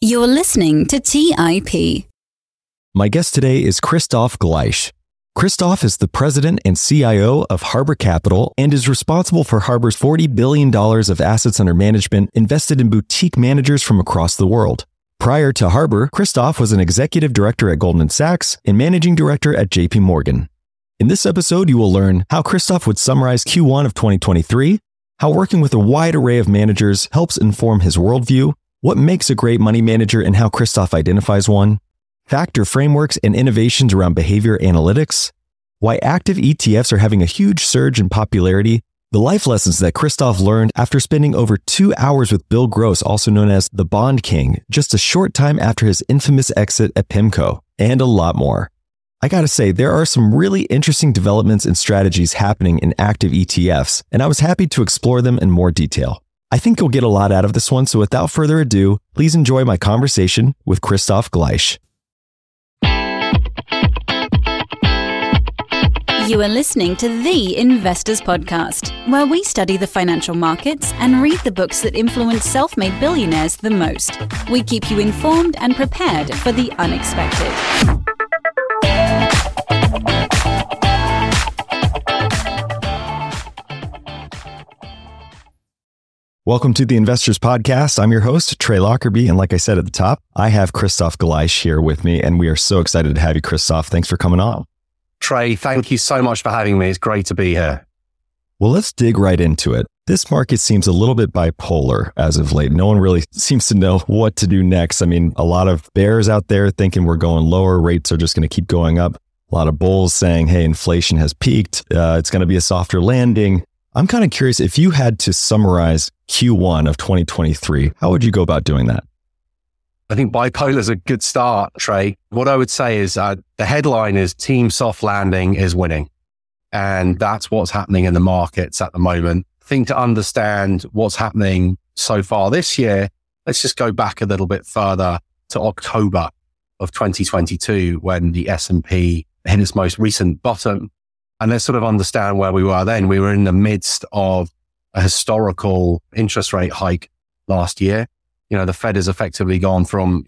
You're listening to TIP. My guest today is Christoph Gleisch. Christoph is the president and CIO of Harbor Capital and is responsible for Harbor's $40 billion of assets under management invested in boutique managers from across the world. Prior to Harbor, Christoph was an executive director at Goldman Sachs and managing director at JP Morgan. In this episode, you will learn how Christoph would summarize Q1 of 2023, how working with a wide array of managers helps inform his worldview, what makes a great money manager and how Christoph identifies one, factor frameworks and innovations around behavior analytics, why active ETFs are having a huge surge in popularity, the life lessons that Christoph learned after spending over 2 hours with Bill Gross, also known as the Bond King, just a short time after his infamous exit at PIMCO, and a lot more. I gotta say, there are some really interesting developments and strategies happening in active ETFs, and I was happy to explore them in more detail. I think you'll get a lot out of this one, so without further ado, please enjoy my conversation with Christoph Gleisch. You are listening to The Investors Podcast, where we study the financial markets and read the books that influence self-made billionaires the most. We keep you informed and prepared for the unexpected. Welcome to the Investors Podcast. I'm your host, Trey Lockerbie, and like I said at the top, I have Christoph Gleisch here with me, and we are so excited to have you, Christoph. Thanks for coming on. Trey, thank you so much for having me. It's great to be here. Well, let's dig right into it. This market seems a little bit bipolar as of late. No one really seems to know what to do next. I mean, a lot of bears out there thinking we're going lower, rates are just going to keep going up. A lot of bulls saying, hey, inflation has peaked, it's going to be a softer landing. I'm kind of curious, if you had to summarize Q1 of 2023, how would you go about doing that? I think bipolar is a good start, Trey. What I would say is the headline is Team Soft Landing is winning. And that's what's happening in the markets at the moment. I think to understand what's happening so far this year, let's just go back a little bit further to October of 2022 when the S&P hit its most recent bottom. And let's sort of understand where we were then. We were in the midst of a historical interest rate hike last year. You know, the Fed has effectively gone from,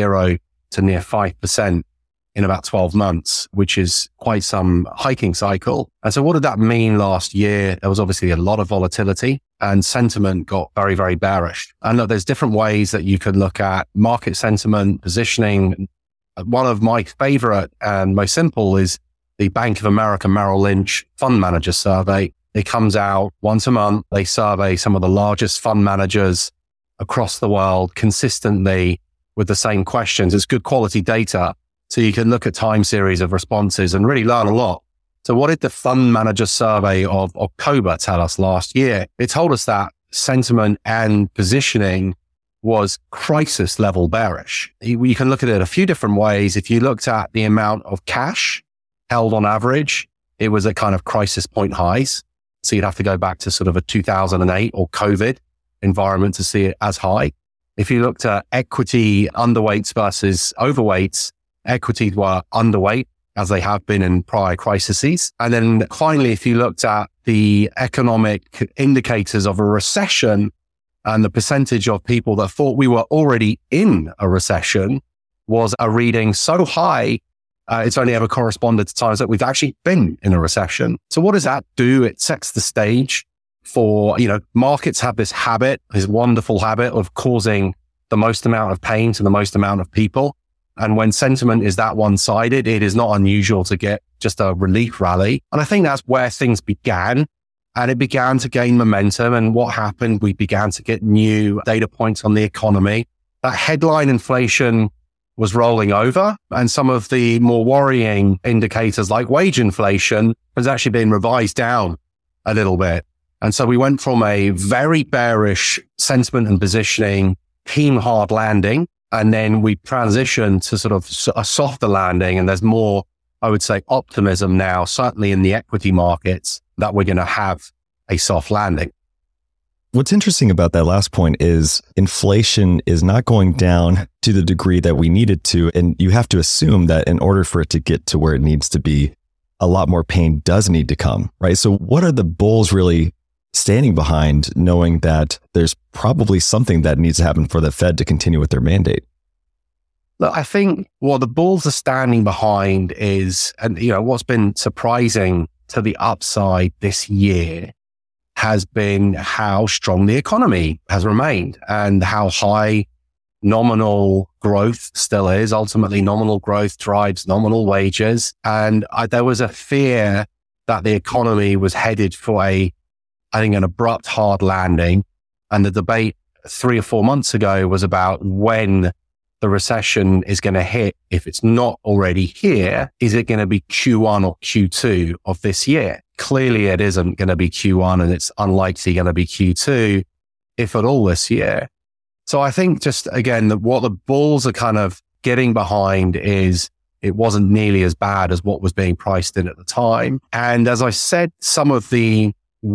0 to near 5% in about 12 months, which is quite some hiking cycle. And so what did that mean last year? There was obviously a lot of volatility and sentiment got very, very bearish. And look, there's different ways that you can look at market sentiment, positioning. One of my favorite and most simple is the Bank of America Merrill Lynch Fund Manager Survey. It comes out once a month. They survey some of the largest fund managers across the world consistently with the same questions. It's good quality data. So you can look at time series of responses and really learn a lot. So what did the Fund Manager Survey of October tell us last year? It told us that sentiment and positioning was crisis level bearish. You can look at it a few different ways. If you looked at the amount of cash held on average, it was at kind of crisis point highs. So you'd have to go back to sort of a 2008 or COVID environment to see it as high. If you looked at equity underweights versus overweights, equities were underweight as they have been in prior crises. And then finally, if you looked at the economic indicators of a recession and the percentage of people that thought we were already in a recession was a reading so high, it's only ever corresponded to times that we've actually been in a recession. So what does that do? It sets the stage for, markets have this habit, this wonderful habit of causing the most amount of pain to the most amount of people. And when sentiment is that one-sided, it is not unusual to get just a relief rally. And I think that's where things began. And it began to gain momentum. And what happened? We began to get new data points on the economy. That headline inflation was rolling over, and some of the more worrying indicators like wage inflation has actually been revised down a little bit. And so we went from a very bearish sentiment and positioning, team hard landing, and then we transitioned to sort of a softer landing. And there's more, I would say, optimism now, certainly in the equity markets, that we're going to have a soft landing. What's interesting about that last point is inflation is not going down to the degree that we need it to. And you have to assume that in order for it to get to where it needs to be, a lot more pain does need to come, right? So what are the bulls really standing behind, knowing that there's probably something that needs to happen for the Fed to continue with their mandate? Look, I think what the bulls are standing behind is, and what's been surprising to the upside this year has been how strong the economy has remained and how high nominal growth still is. Ultimately, nominal growth drives nominal wages. And there was a fear that the economy was headed for an abrupt hard landing. And the debate 3 or 4 months ago was about when the recession is going to hit. If it's not already here, is it going to be Q1 or Q2 of this year? Clearly, it isn't going to be Q1 and it's unlikely going to be Q2, if at all, this year. So I think just, again, what the bulls are kind of getting behind is it wasn't nearly as bad as what was being priced in at the time. And as I said, some of the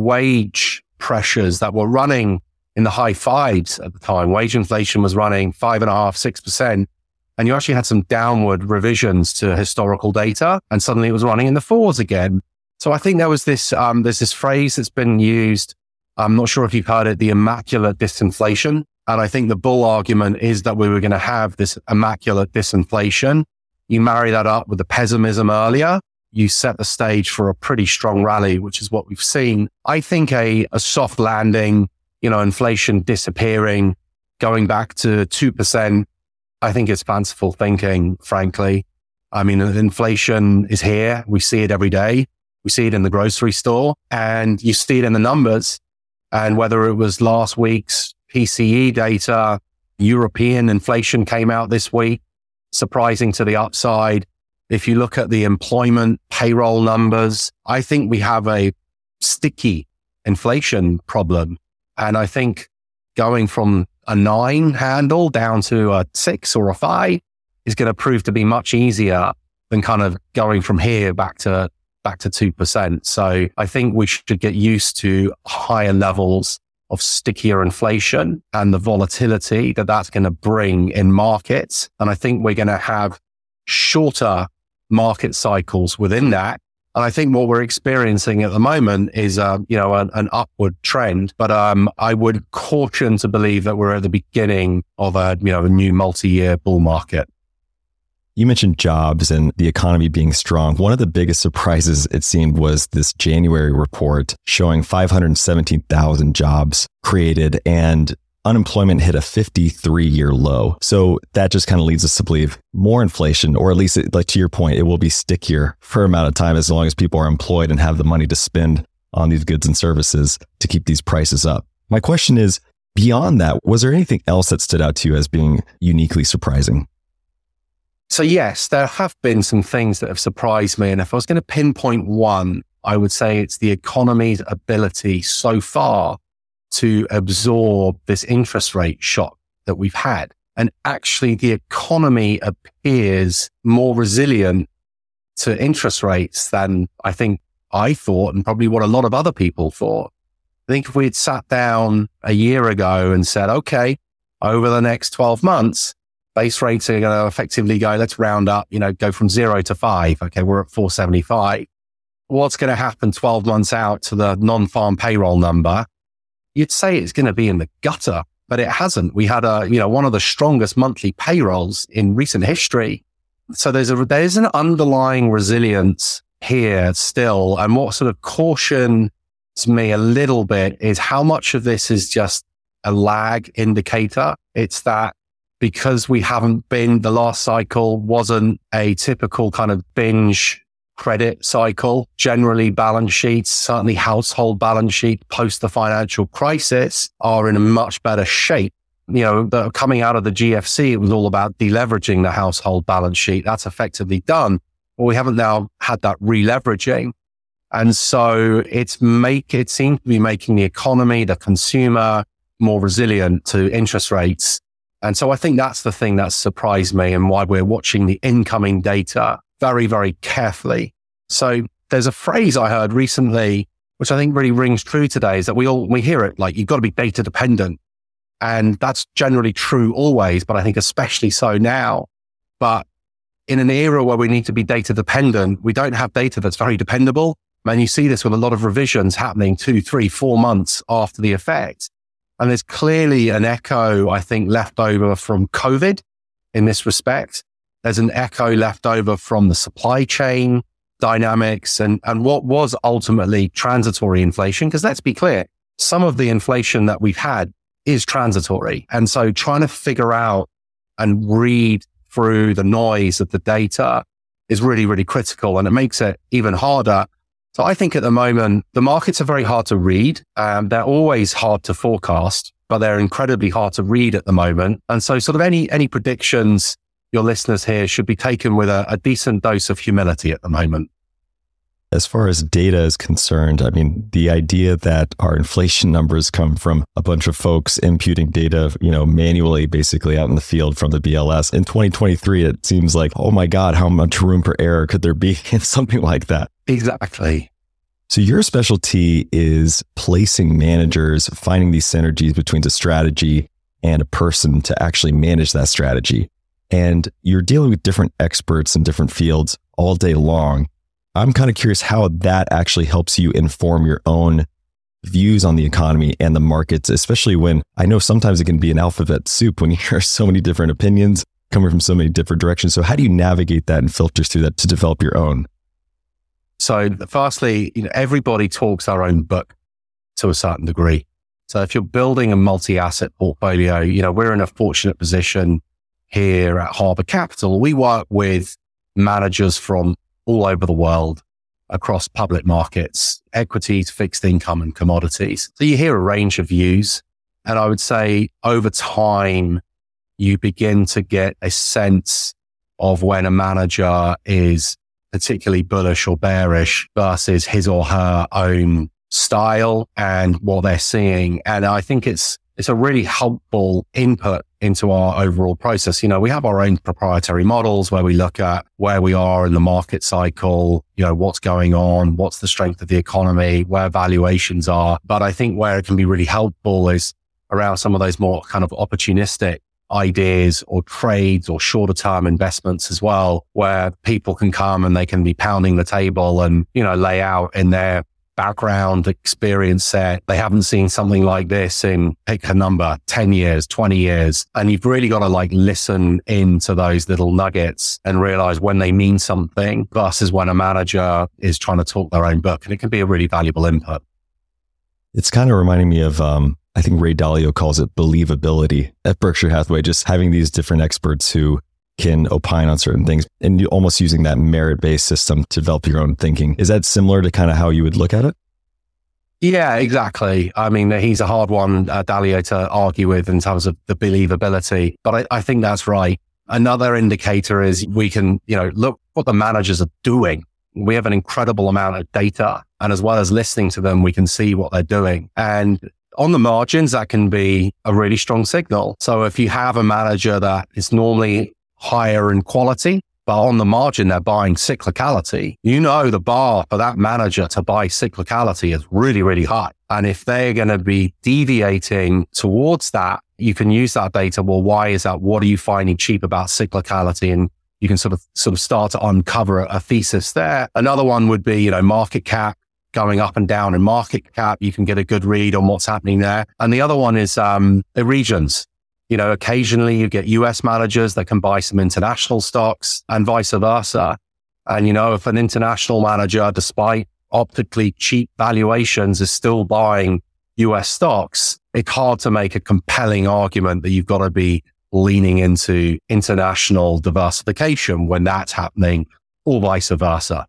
wage pressures that were running in the high fives at the time, wage inflation was running 5.5%, 6%. And you actually had some downward revisions to historical data, and suddenly it was running in the fours again. So I think there was there's this phrase that's been used. I'm not sure if you've heard it, the immaculate disinflation. And I think the bull argument is that we were going to have this immaculate disinflation. You marry that up with the pessimism earlier, you set the stage for a pretty strong rally, which is what we've seen. I think a soft landing, inflation disappearing, going back to 2%, I think it's fanciful thinking, frankly. I mean, inflation is here. We see it every day. We see it in the grocery store and you see it in the numbers. And whether it was last week's PCE data, European inflation came out this week, surprising to the upside. If you look at the employment payroll numbers, I think we have a sticky inflation problem. And I think going from a 9 handle down to a 6 or a 5 is going to prove to be much easier than kind of going from here back to 2%. So I think we should get used to higher levels of stickier inflation and the volatility that that's going to bring in markets. And I think we're going to have shorter market cycles within that. And I think what we're experiencing at the moment is, an upward trend. But I would caution to believe that we're at the beginning of a new multi-year bull market. You mentioned jobs and the economy being strong. One of the biggest surprises, it seemed, was this January report showing 517,000 jobs created and unemployment hit a 53-year low. So that just kind of leads us to believe more inflation, or at least, like to your point, it will be stickier for an amount of time as long as people are employed and have the money to spend on these goods and services to keep these prices up. My question is, beyond that, was there anything else that stood out to you as being uniquely surprising? So yes, there have been some things that have surprised me. And if I was going to pinpoint one, I would say it's the economy's ability so far to absorb this interest rate shock that we've had. And actually the economy appears more resilient to interest rates than I think I thought, and probably what a lot of other people thought. I think if we had sat down a year ago and said, okay, over the next 12 months, base rates are going to effectively go, let's round up, go from 0 to 5. Okay, we're at 475. What's going to happen 12 months out to the non-farm payroll number? You'd say it's going to be in the gutter, but it hasn't. We had one of the strongest monthly payrolls in recent history. So there's an underlying resilience here still. And what sort of cautions me a little bit is how much of this is just a lag indicator. It's that because we haven't been, the last cycle wasn't a typical kind of binge credit cycle. Generally, balance sheets, certainly household balance sheet post the financial crisis, are in a much better shape. Coming out of the GFC, it was all about deleveraging the household balance sheet. That's effectively done. But we haven't now had that re-leveraging. And so it seems to be making the economy, the consumer, more resilient to interest rates. And so I think that's the thing that surprised me and why we're watching the incoming data very, very carefully. So there's a phrase I heard recently, which I think really rings true today, is that we hear it like, you've got to be data dependent. And that's generally true always, but I think especially so now. But in an era where we need to be data dependent, we don't have data that's very dependable. And you see this with a lot of revisions happening 2, 3, 4 months after the effect. And there's clearly an echo, I think, left over from COVID in this respect. There's an echo left over from the supply chain dynamics and what was ultimately transitory inflation. Because let's be clear, some of the inflation that we've had is transitory. And so trying to figure out and read through the noise of the data is really, really critical. And it makes it even harder. So I think at the moment, the markets are very hard to read. They're always hard to forecast, but they're incredibly hard to read at the moment. And so sort of any predictions your listeners here should be taken with a decent dose of humility at the moment. As far as data is concerned, I mean, the idea that our inflation numbers come from a bunch of folks imputing data, manually, basically out in the field from the BLS. In 2023, it seems like, oh my God, how much room for error could there be in something like that? Exactly. So your specialty is placing managers, finding these synergies between a strategy and a person to actually manage that strategy. And you're dealing with different experts in different fields all day long. I'm kind of curious how that actually helps you inform your own views on the economy and the markets, especially when I know sometimes it can be an alphabet soup when you hear so many different opinions coming from so many different directions. So how do you navigate that and filter through that to develop your own? So firstly, everybody talks their own book to a certain degree. So if you're building a multi-asset portfolio, we're in a fortunate position here at Harbor Capital. We work with managers from all over the world across public markets, equities, fixed income, and commodities. So you hear a range of views. And I would say over time, you begin to get a sense of when a manager is particularly bullish or bearish versus his or her own style and what they're seeing. And I think it's a really helpful input into our overall process. We have our own proprietary models where we look at where we are in the market cycle, what's going on, what's the strength of the economy, where valuations are. But I think where it can be really helpful is around some of those more kind of opportunistic ideas or trades or shorter term investments as well, where people can come and they can be pounding the table and, lay out in their background experience set. They haven't seen something like this in, pick a number, 10 years, 20 years. And you've really got to listen into those little nuggets and realize when they mean something versus when a manager is trying to talk their own book. And it can be a really valuable input. It's kind of reminding me of, I think Ray Dalio calls it believability at Berkshire Hathaway, just having these different experts who can opine on certain things and you almost using that merit-based system to develop your own thinking. Is that similar to kind of how you would look at it? Yeah, exactly. I mean, he's a hard one, Dalio, to argue with in terms of the believability, but I think that's right. Another indicator is we can, look what the managers are doing. We have an incredible amount of data, and as well as listening to them, we can see what they're doing. And on the margins, that can be a really strong signal. So if you have a manager that is normally higher in quality, but on the margin, they're buying cyclicality, the bar for that manager to buy cyclicality is really, really high. And if they're going to be deviating towards that, you can use that data. Well, why is that? What are you finding cheap about cyclicality? And you can sort of start to uncover a thesis there. Another one would be, market cap going up and down in market cap. You can get a good read on what's happening there. And the other one is the regions. Occasionally you get US managers that can buy some international stocks and vice versa. And, if an international manager, despite optically cheap valuations, is still buying US stocks, it's hard to make a compelling argument that you've got to be leaning into international diversification when that's happening, or vice versa.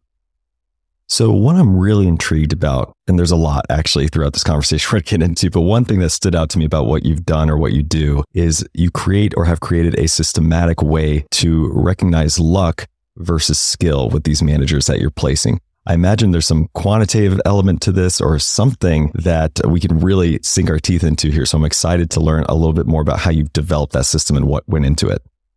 So what I'm really intrigued about, and there's a lot actually throughout this conversation we're getting into, but one thing that stood out to me about what you've done or what you do is you create or have created a systematic way to recognize luck versus skill with these managers that you're placing. I imagine there's some quantitative element to this or something that we can really sink our teeth into here. So I'm excited to learn a little bit more about how you've developed that system and what went into it.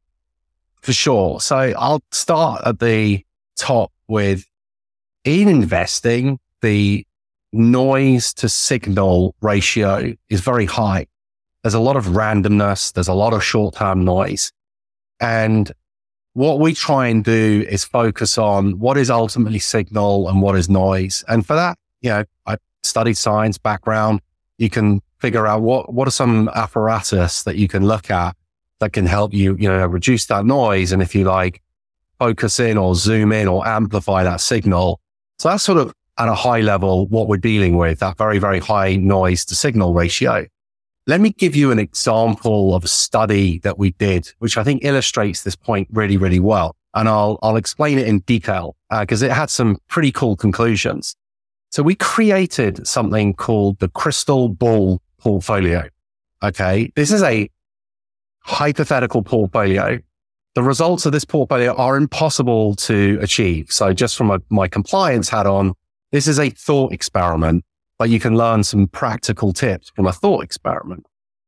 For sure. So I'll start at the top with, in investing, the noise to signal ratio is very high. There's a lot of randomness. There's a lot of short-term noise. And what we try and do is focus on what is ultimately signal and what is noise. And for that, I studied science background. You can figure out what are some apparatus that you can look at that can help you, reduce that noise. And if you like, focus in or zoom in or amplify that signal. So that's sort of at a high level what we're dealing with, that very, very high noise to signal ratio. Let me give you an example of a study that we did, which I think illustrates this point really, really well. And I'll explain it in detail because it had some pretty cool conclusions. So we created something called the Crystal Ball portfolio. Okay. This is a hypothetical portfolio. The results of this portfolio are impossible to achieve. So just from my compliance hat on, this is a thought experiment, but you can learn some practical tips from a thought experiment.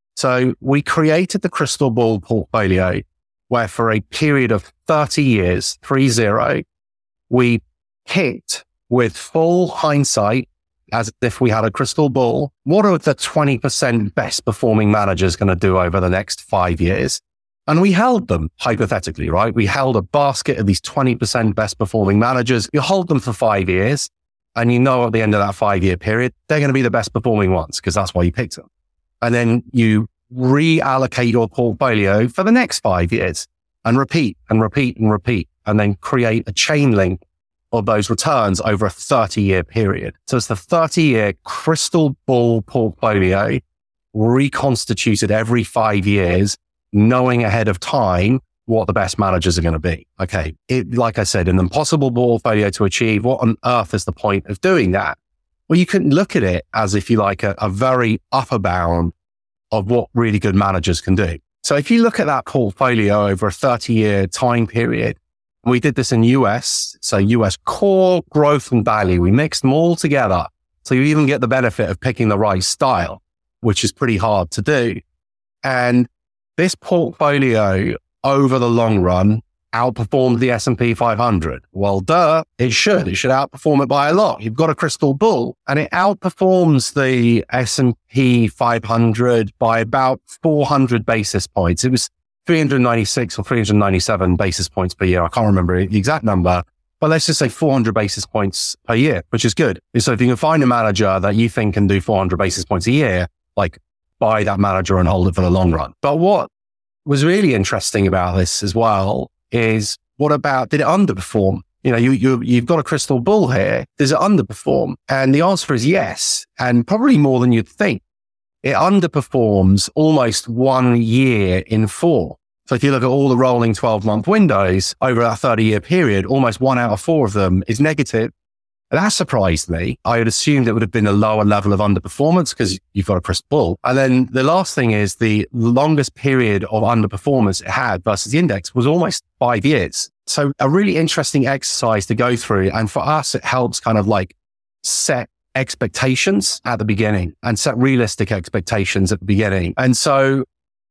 So we created the Crystal Ball portfolio where for a period of 30 years, 30, we picked with full hindsight, as if we had a crystal ball, what are the 20% best performing managers going to do over the next 5 years? And we held them, hypothetically, right? We held a basket of these 20% best performing managers. You hold them for 5 years, and you know at the end of that 5-year period, they're going to be the best performing ones because that's why you picked them. And then you reallocate your portfolio for the next 5 years and repeat and repeat and repeat, and then create a chain link of those returns over a 30-year period. So it's the 30-year crystal ball portfolio reconstituted every 5 years, knowing ahead of time what the best managers are going to be. Okay. Like I said, an impossible portfolio to achieve. What on earth is the point of doing that? Well, you can look at it as, if you like, a very upper bound of what really good managers can do. So if you look at that portfolio over a 30-year time period, we did this in US, so US core, growth, and value. We mixed them all together. So you even get the benefit of picking the right style, which is pretty hard to do. And this portfolio over the long run outperformed the S&P 500. Well, duh, it should outperform it by a lot. You've got a crystal ball, and it outperforms the S&P 500 by about 400 basis points. It was 396 or 397 basis points per year. I can't remember the exact number, but let's just say 400 basis points per year, which is good. So if you can find a manager that you think can do 400 basis points a year, like, buy that manager and hold it for the long run. But what was really interesting about this as well is, what about, did it underperform? You've got a crystal ball here. Does it underperform? And the answer is yes, and probably more than you'd think. It underperforms almost 1 year in 4. So if you look at all the rolling 12-month windows over that 30-year period, almost 1 out of 4 of them is negative. And that surprised me. I had assumed it would have been a lower level of underperformance because you've got a crystal ball. And then the last thing is, the longest period of underperformance it had versus the index was almost 5 years. So a really interesting exercise to go through. And for us, it helps kind of like set expectations at the beginning and set realistic expectations at the beginning. And so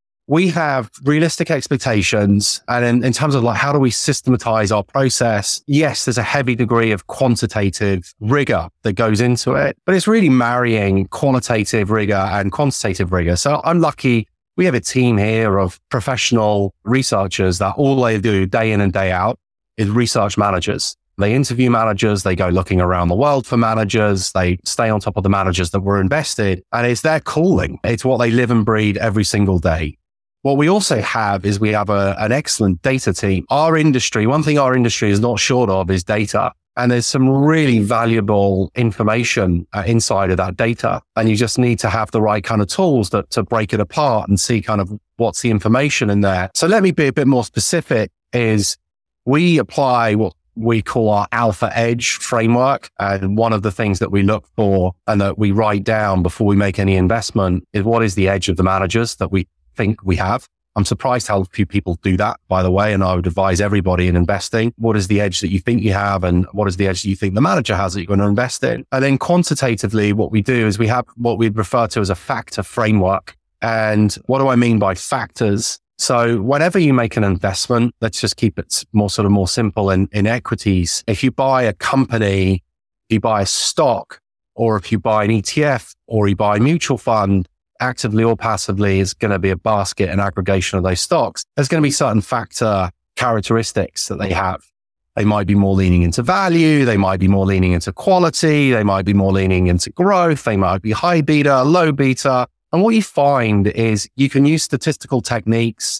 we have realistic expectations. And in terms of like, how do we systematize our process? Yes, there's a heavy degree of quantitative rigor that goes into it, but it's really marrying qualitative rigor and quantitative rigor. So I'm lucky. We have a team here of professional researchers that all they do day in and day out is research managers. They interview managers. They go looking around the world for managers. They stay on top of the managers that were invested, and it's their calling. It's what they live and breathe every single day. What we also have is we have an excellent data team. Our industry, one thing our industry is not short of is data. And there's some really valuable information inside of that data. And you just need to have the right kind of tools to break it apart and see kind of what's the information in there. So let me be a bit more specific. Is we apply what we call our Alpha Edge framework. And one of the things that we look for and that we write down before we make any investment is, what is the edge of the managers that we think we have? I'm surprised how few people do that, by the way. And I would advise everybody in investing, what is the edge that you think you have? And what is the edge that you think the manager has that you're going to invest in? And then quantitatively, what we do is we have what we'd refer to as a factor framework. And what do I mean by factors? So whenever you make an investment, let's just keep it more simple in equities. If you buy a company, you buy a stock, or if you buy an ETF, or you buy a mutual fund, actively or passively, is going to be a basket and aggregation of those stocks. There's going to be certain factor characteristics that they have. They might be more leaning into value. They might be more leaning into quality. They might be more leaning into growth. They might be high beta, low beta. And what you find is you can use statistical techniques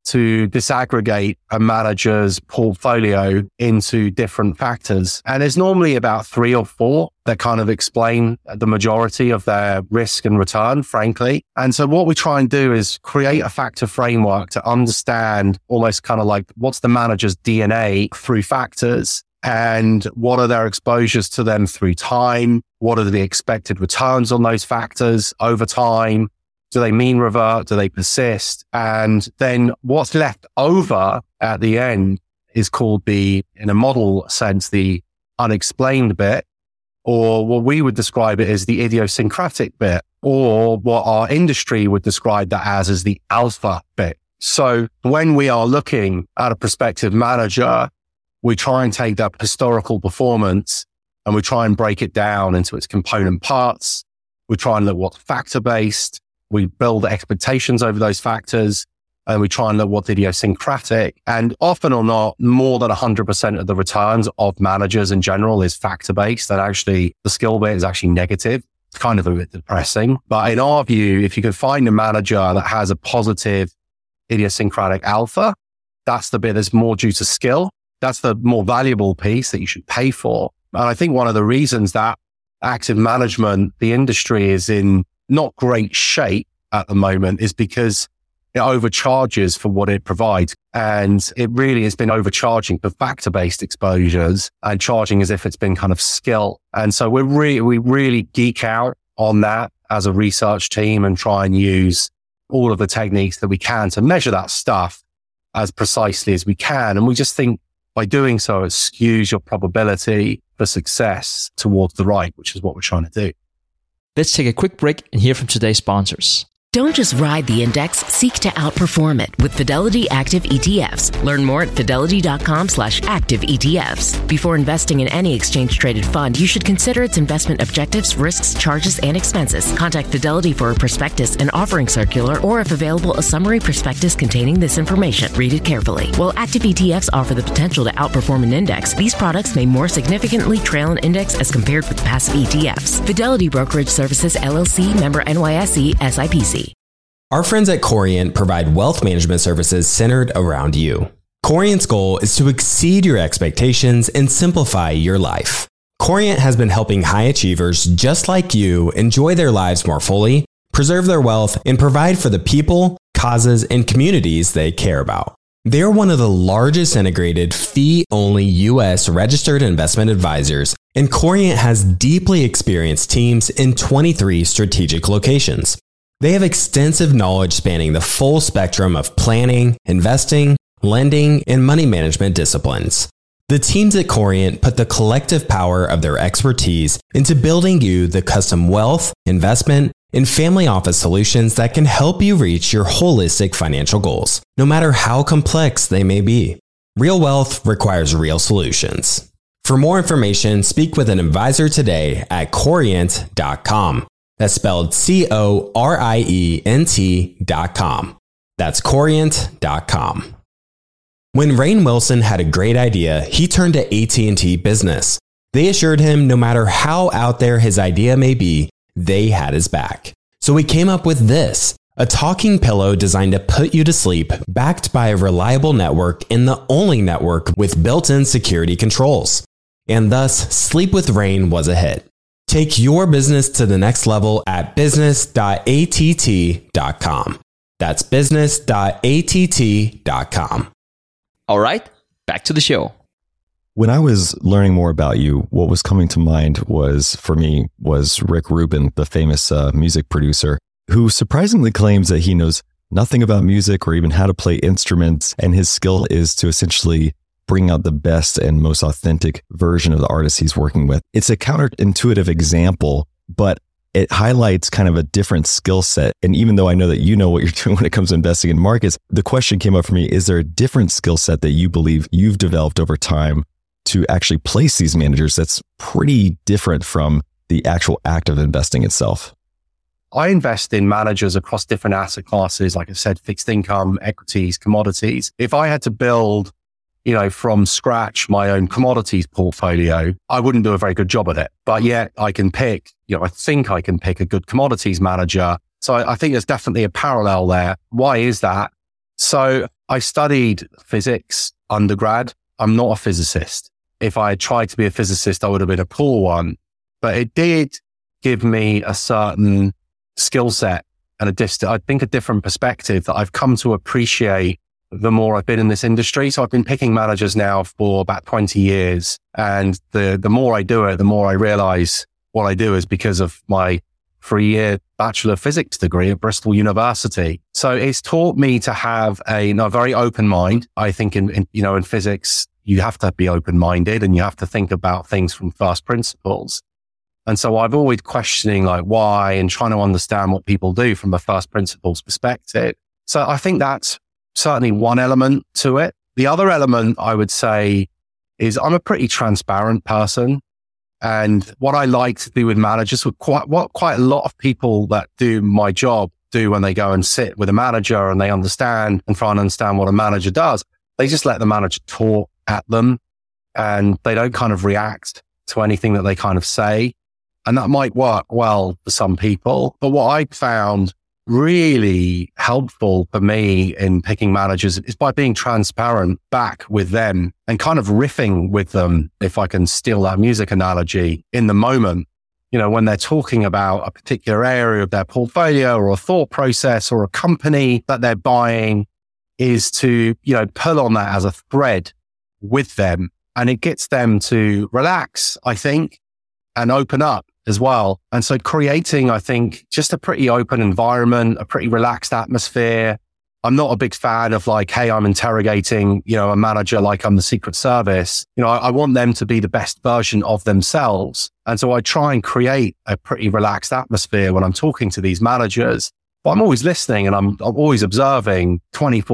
to disaggregate a manager's portfolio into different factors. And there's normally about 3 or 4 that kind of explain the majority of their risk and return, frankly. And so what we try and do is create a factor framework to understand almost kind of like what's the manager's DNA through factors and what are their exposures to them through time? What are the expected returns on those factors over time? Do they mean revert? Do they persist? And then what's left over at the end is called in a model sense, the unexplained bit, or what we would describe it as the idiosyncratic bit, or what our industry would describe that as the alpha bit. So when we are looking at a prospective manager, we try and take that historical performance and we try and break it down into its component parts. We try and look what's factor-based. We build expectations over those factors and we try and look what's idiosyncratic. And often or not, more than 100% of the returns of managers in general is factor-based. And actually the skill bit is actually negative. It's kind of a bit depressing. But in our view, if you can find a manager that has a positive idiosyncratic alpha, that's the bit that's more due to skill. That's the more valuable piece that you should pay for. And I think one of the reasons that active management, the industry is in not great shape at the moment is because it overcharges for what it provides. And it really has been overcharging for factor-based exposures and charging as if it's been kind of skill. And so we really geek out on that as a research team and try and use all of the techniques that we can to measure that stuff as precisely as we can. And we just think by doing so, it skews your probability for success towards the right, which is what we're trying to do. Let's take a quick break and hear from today's sponsors. Don't just ride the index, seek to outperform it with Fidelity Active ETFs. Learn more at fidelity.com/active ETFs. Before investing in any exchange-traded fund, you should consider its investment objectives, risks, charges, and expenses. Contact Fidelity for a prospectus, an offering circular, or if available, a summary prospectus containing this information. Read it carefully. While active ETFs offer the potential to outperform an index, these products may more significantly trail an index as compared with passive ETFs. Fidelity Brokerage Services, LLC, member NYSE, SIPC. Our friends at Corient provide wealth management services centered around you. Corient's goal is to exceed your expectations and simplify your life. Corient has been helping high achievers just like you enjoy their lives more fully, preserve their wealth, and provide for the people, causes, and communities they care about. They're one of the largest integrated fee-only U.S. registered investment advisors, and Corient has deeply experienced teams in 23 strategic locations. They have extensive knowledge spanning the full spectrum of planning, investing, lending, and money management disciplines. The teams at Corient put the collective power of their expertise into building you the custom wealth, investment, and family office solutions that can help you reach your holistic financial goals, no matter how complex they may be. Real wealth requires real solutions. For more information, speak with an advisor today at Corient.com. That's spelled Corient.com. That's Corient.com. When Rainn Wilson had a great idea, he turned to AT&T Business. They assured him no matter how out there his idea may be, they had his back. So he came up with this, a talking pillow designed to put you to sleep, backed by a reliable network and the only network with built-in security controls. And thus, Sleep with Rainn was a hit. Take your business to the next level at business.att.com. That's business.att.com. All right, back to the show. When I was learning more about you, what was coming to mind was Rick Rubin, the famous music producer, who surprisingly claims that he knows nothing about music or even how to play instruments, and his skill is to essentially bring out the best and most authentic version of the artist he's working with. It's a counterintuitive example, but it highlights kind of a different skill set. And even though I know that you know what you're doing when it comes to investing in markets, the question came up for me, is there a different skill set that you believe you've developed over time to actually place these managers that's pretty different from the actual act of investing itself? I invest in managers across different asset classes, like I said, fixed income, equities, commodities. If I had to build from scratch, my own commodities portfolio, I wouldn't do a very good job at it. But yet I can pick, I think I can pick a good commodities manager. So I think there's definitely a parallel there. Why is that? So I studied physics undergrad. I'm not a physicist. If I had tried to be a physicist, I would have been a poor one. But it did give me a certain skill set and I think a different perspective that I've come to appreciate the more I've been in this industry. So I've been picking managers now for about 20 years. And the more I do it, the more I realize what I do is because of my 3-year Bachelor of Physics degree at Bristol University. So it's taught me to have a very open mind. I think in physics, you have to be open-minded and you have to think about things from first principles. And so I've always questioning like why and trying to understand what people do from a first principles perspective. So I think that's certainly one element to it. The other element I would say is I'm a pretty transparent person. And what I like to do with managers, quite a lot of people that do my job do when they go and sit with a manager and they understand and try and understand what a manager does, they just let the manager talk at them and they don't kind of react to anything that they kind of say. And that might work well for some people. But what I found really helpful for me in picking managers is by being transparent back with them and kind of riffing with them, if I can steal that music analogy, in the moment. When they're talking about a particular area of their portfolio or a thought process or a company that they're buying, is to, pull on that as a thread with them. And it gets them to relax, I think, and open up as well. And so creating, I think, just a pretty open environment, a pretty relaxed atmosphere. I'm not a big fan of like, hey, I'm interrogating, a manager like I'm the Secret Service. I want them to be the best version of themselves. And so I try and create a pretty relaxed atmosphere when I'm talking to these managers. But I'm always listening and I'm always observing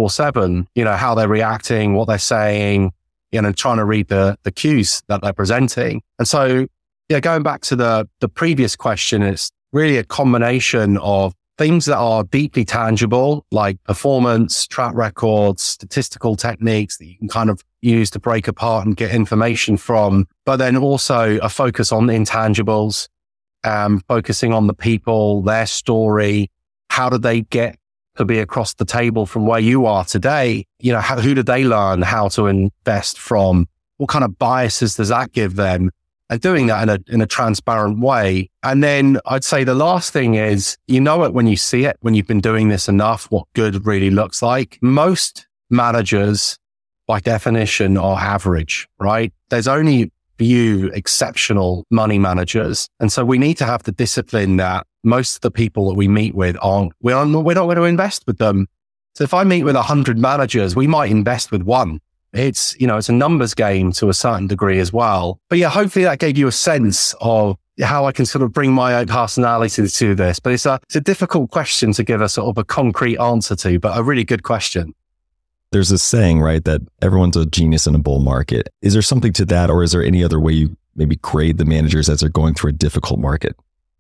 24/7, how they're reacting, what they're saying, trying to read the cues that they're presenting. And so, going back to the previous question, it's really a combination of things that are deeply tangible, like performance, track records, statistical techniques that you can kind of use to break apart and get information from, but then also a focus on the intangibles, focusing on the people, their story. How did they get to be across the table from where you are today? Who did they learn how to invest from? What kind of biases does that give them? And doing that in a transparent way. And then I'd say the last thing is, it when you see it, when you've been doing this enough, what good really looks like. Most managers, by definition, are average, right? There's only few exceptional money managers. And so we need to have the discipline that most of the people that we meet with we're not going to invest with them. So if I meet with 100 managers, we might invest with one. It's, it's a numbers game to a certain degree as well. But hopefully that gave you a sense of how I can sort of bring my own personality to this. But it's a difficult question to give a sort of a concrete answer to, but a really good question. There's this saying, right, that everyone's a genius in a bull market. Is there something to that, or is there any other way you maybe grade the managers as they're going through a difficult market?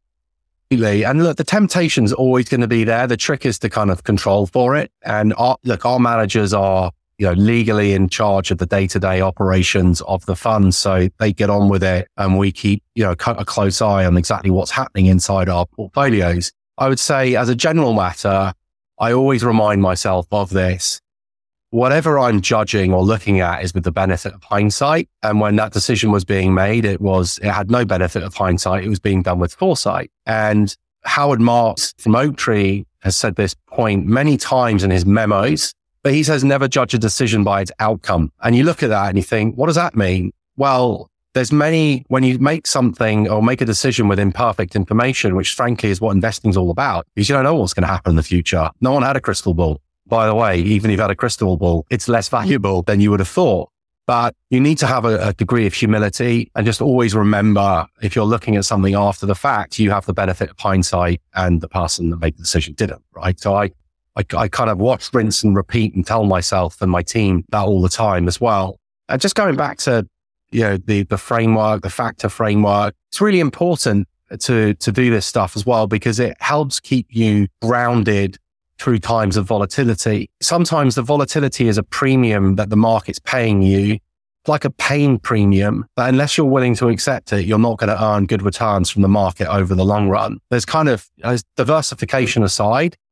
And look, the temptation's always going to be there. The trick is to kind of control for it. And our managers are, legally in charge of the day-to-day operations of the fund. So they get on with it and we keep, a close eye on exactly what's happening inside our portfolios. I would say as a general matter, I always remind myself of this. Whatever I'm judging or looking at is with the benefit of hindsight. And when that decision was being made, it had no benefit of hindsight. It was being done with foresight. And Howard Marks from Oaktree has said this point many times in his memos, but he says, never judge a decision by its outcome. And you look at that and you think, what does that mean? Well, when you make something or make a decision with imperfect information, which frankly is what investing is all about, because you don't know what's going to happen in the future. No one had a crystal ball. By the way, even if you had a crystal ball, it's less valuable than you would have thought. But you need to have a degree of humility and just always remember, if you're looking at something after the fact, you have the benefit of hindsight and the person that made the decision didn't, right? So I kind of watch, rinse and repeat and tell myself and my team that all the time as well. And just going back to, the framework, the factor framework, it's really important to do this stuff as well, because it helps keep you grounded through times of volatility. Sometimes the volatility is a premium that the market's paying you, like a pain premium, that unless you're willing to accept it, you're not going to earn good returns from the market over the long run. There's kind of, as diversification aside,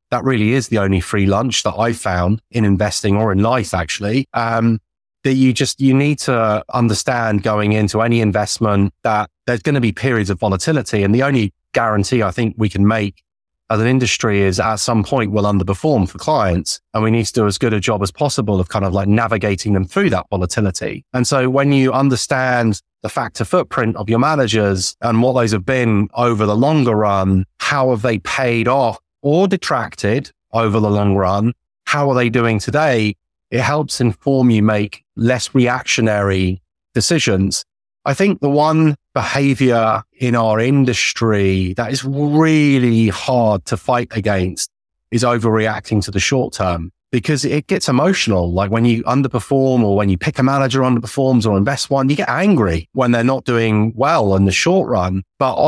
that really is the only free lunch that I've found in investing or in life, actually. That you need to understand going into any investment that there's going to be periods of volatility. And the only guarantee I think we can make as an industry is at some point we'll underperform for clients, and we need to do as good a job as possible of kind of like navigating them through that volatility. And so when you understand the factor footprint of your managers and what those have been over the longer run, how have they paid off or detracted over the long run? How are they doing today? It helps inform you make less reactionary decisions. I think the one behavior in our industry that is really hard to fight against is overreacting to the short term, because it gets emotional. Like when you underperform or when you pick a manager underperforms or invest one, you get angry when they're not doing well in the short run. But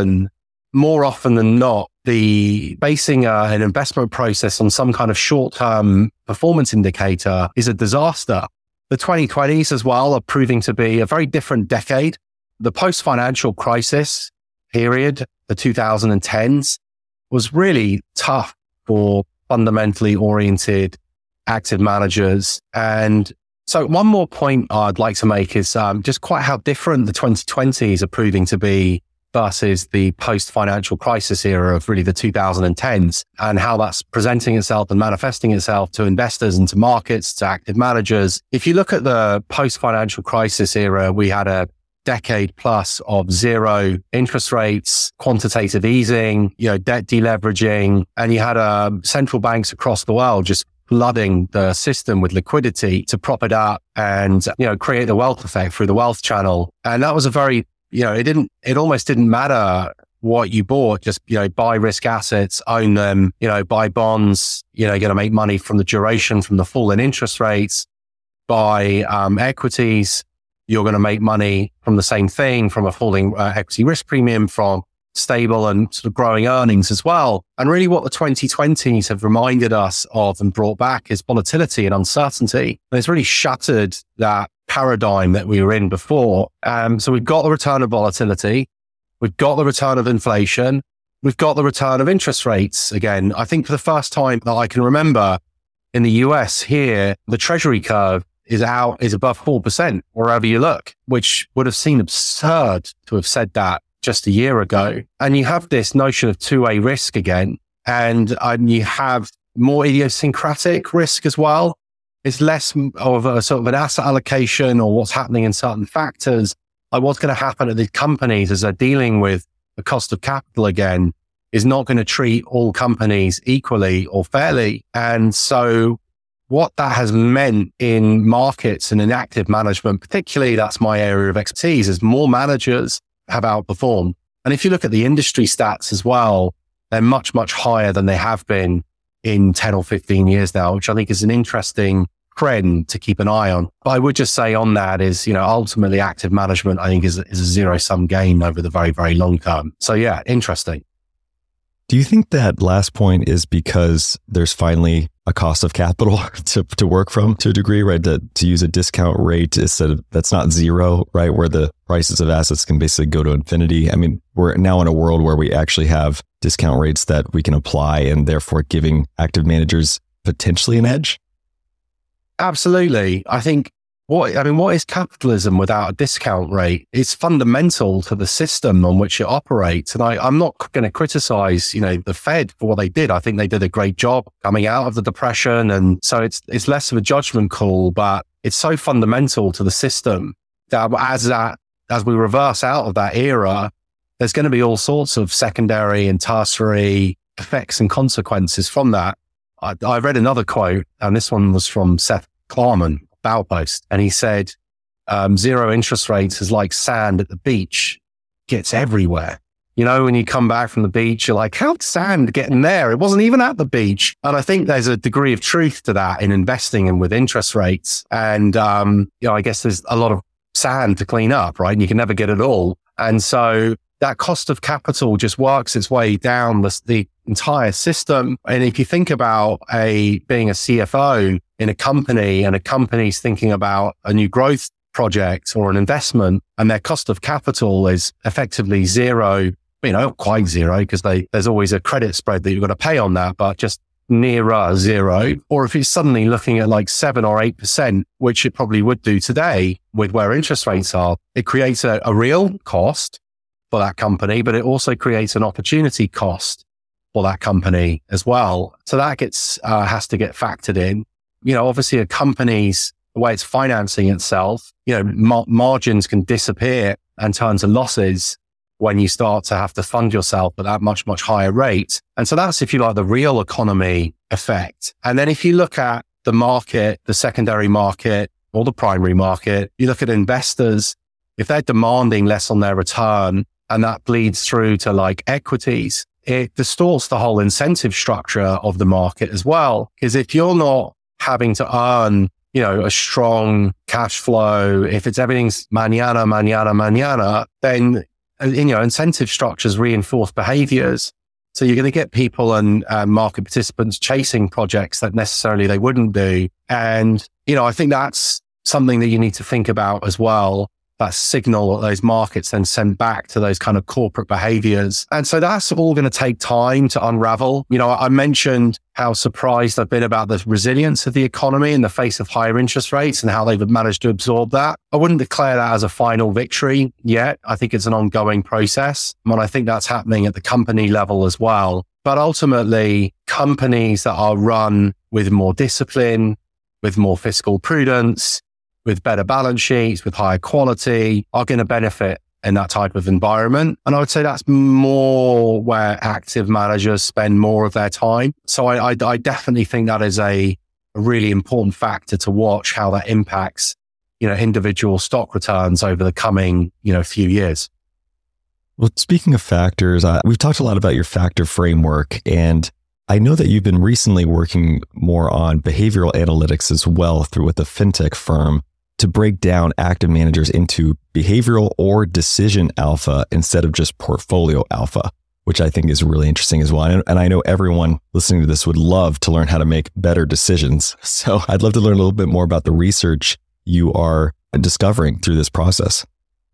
more often than not, the basing an investment process on some kind of short-term performance indicator is a disaster. The 2020s as well are proving to be a very different decade. The post-financial crisis period, the 2010s, was really tough for fundamentally oriented active managers. And so one more point I'd like to make is just quite how different the 2020s are proving to be versus the post-financial crisis era of really the 2010s, and how that's presenting itself and manifesting itself to investors and to markets, to active managers. If you look at the post-financial crisis era, we had a decade plus of zero interest rates, quantitative easing, debt deleveraging, and you had central banks across the world just flooding the system with liquidity to prop it up and create the wealth effect through the wealth channel. And that was a very it almost didn't matter what you bought, just, buy risk assets, own them, buy bonds, you're going to make money from the duration, from the fall in interest rates, buy equities, you're going to make money from the same thing, from a falling equity risk premium, from stable and sort of growing earnings as well. And really what the 2020s have reminded us of and brought back is volatility and uncertainty. And it's really shattered that paradigm that we were in before. So we've got the return of volatility. We've got the return of inflation. We've got the return of interest rates. Again, I think for the first time that I can remember in the US here, the treasury curve is above 4% wherever you look, which would have seemed absurd to have said that just a year ago. And you have this notion of two-way risk again, and you have more idiosyncratic risk as well. It's less of a sort of an asset allocation or what's happening in certain factors. Like what's going to happen at the companies as they're dealing with the cost of capital again is not going to treat all companies equally or fairly. And so what that has meant in markets and in active management, particularly that's my area of expertise, is more managers have outperformed. And if you look at the industry stats as well, they're much, much higher than they have been in 10 or 15 years now, which I think is an interesting trend to keep an eye on. But I would just say on that is, ultimately active management, I think is a zero-sum game over the very, very long term. So yeah, interesting. Do you think that last point is because there's finally a cost of capital to work from to a degree, right? To use a discount rate instead of, that's not zero, right? Where the prices of assets can basically go to infinity. I mean, we're now in a world where we actually have discount rates that we can apply and therefore giving active managers potentially an edge. Absolutely. I think what is capitalism without a discount rate? It's fundamental to the system on which it operates. And I'm not going to criticize, the Fed for what they did. I think they did a great job coming out of the Depression. And so it's less of a judgment call, but it's so fundamental to the system that as we reverse out of that era, there's going to be all sorts of secondary and tertiary effects and consequences from that. I read another quote, and this one was from Seth Klarman, Baupost, and he said, zero interest rates is like sand at the beach, gets everywhere. When you come back from the beach, you're like, how'd sand get in there? It wasn't even at the beach. And I think there's a degree of truth to that in investing and with interest rates. And, I guess there's a lot of sand to clean up, right? And you can never get it all. And so that cost of capital just works its way down the entire system. And if you think about being a CFO in a company, and a company's thinking about a new growth project or an investment, and their cost of capital is effectively zero, not quite zero, because there's always a credit spread that you've got to pay on that, but just nearer zero, or if it's suddenly looking at like 7 or 8%, which it probably would do today with where interest rates are, it creates a real cost for that company, but it also creates an opportunity cost for that company as well. So that has to get factored in. Obviously a company's, the way it's financing itself, margins can disappear and turn to losses when you start to have to fund yourself at that much, much higher rate. And so that's, if you like, the real economy effect. And then if you look at the market, the secondary market or the primary market, you look at investors, if they're demanding less on their return and that bleeds through to like equities, it distorts the whole incentive structure of the market as well. Because if you're not having to earn, a strong cash flow, if it's everything's mañana, then incentive structures reinforce behaviors. So you're going to get people and market participants chasing projects that necessarily they wouldn't do. And, I think that's something that you need to think about as well. That signal that those markets then send back to those kind of corporate behaviors. And so that's all going to take time to unravel. I mentioned how surprised I've been about the resilience of the economy in the face of higher interest rates and how they've managed to absorb that. I wouldn't declare that as a final victory yet. I think it's an ongoing process. And I think that's happening at the company level as well. But ultimately, companies that are run with more discipline, with more fiscal prudence, with better balance sheets, with higher quality, are going to benefit in that type of environment. And I would say that's more where active managers spend more of their time. So I definitely think that is a really important factor to watch, how that impacts, individual stock returns over the coming, few years. Well, speaking of factors, we've talked a lot about your factor framework, and I know that you've been recently working more on behavioral analytics as well with a fintech firm to break down active managers into behavioral or decision alpha instead of just portfolio alpha, which I think is really interesting as well. And I know everyone listening to this would love to learn how to make better decisions. So I'd love to learn a little bit more about the research you are discovering through this process.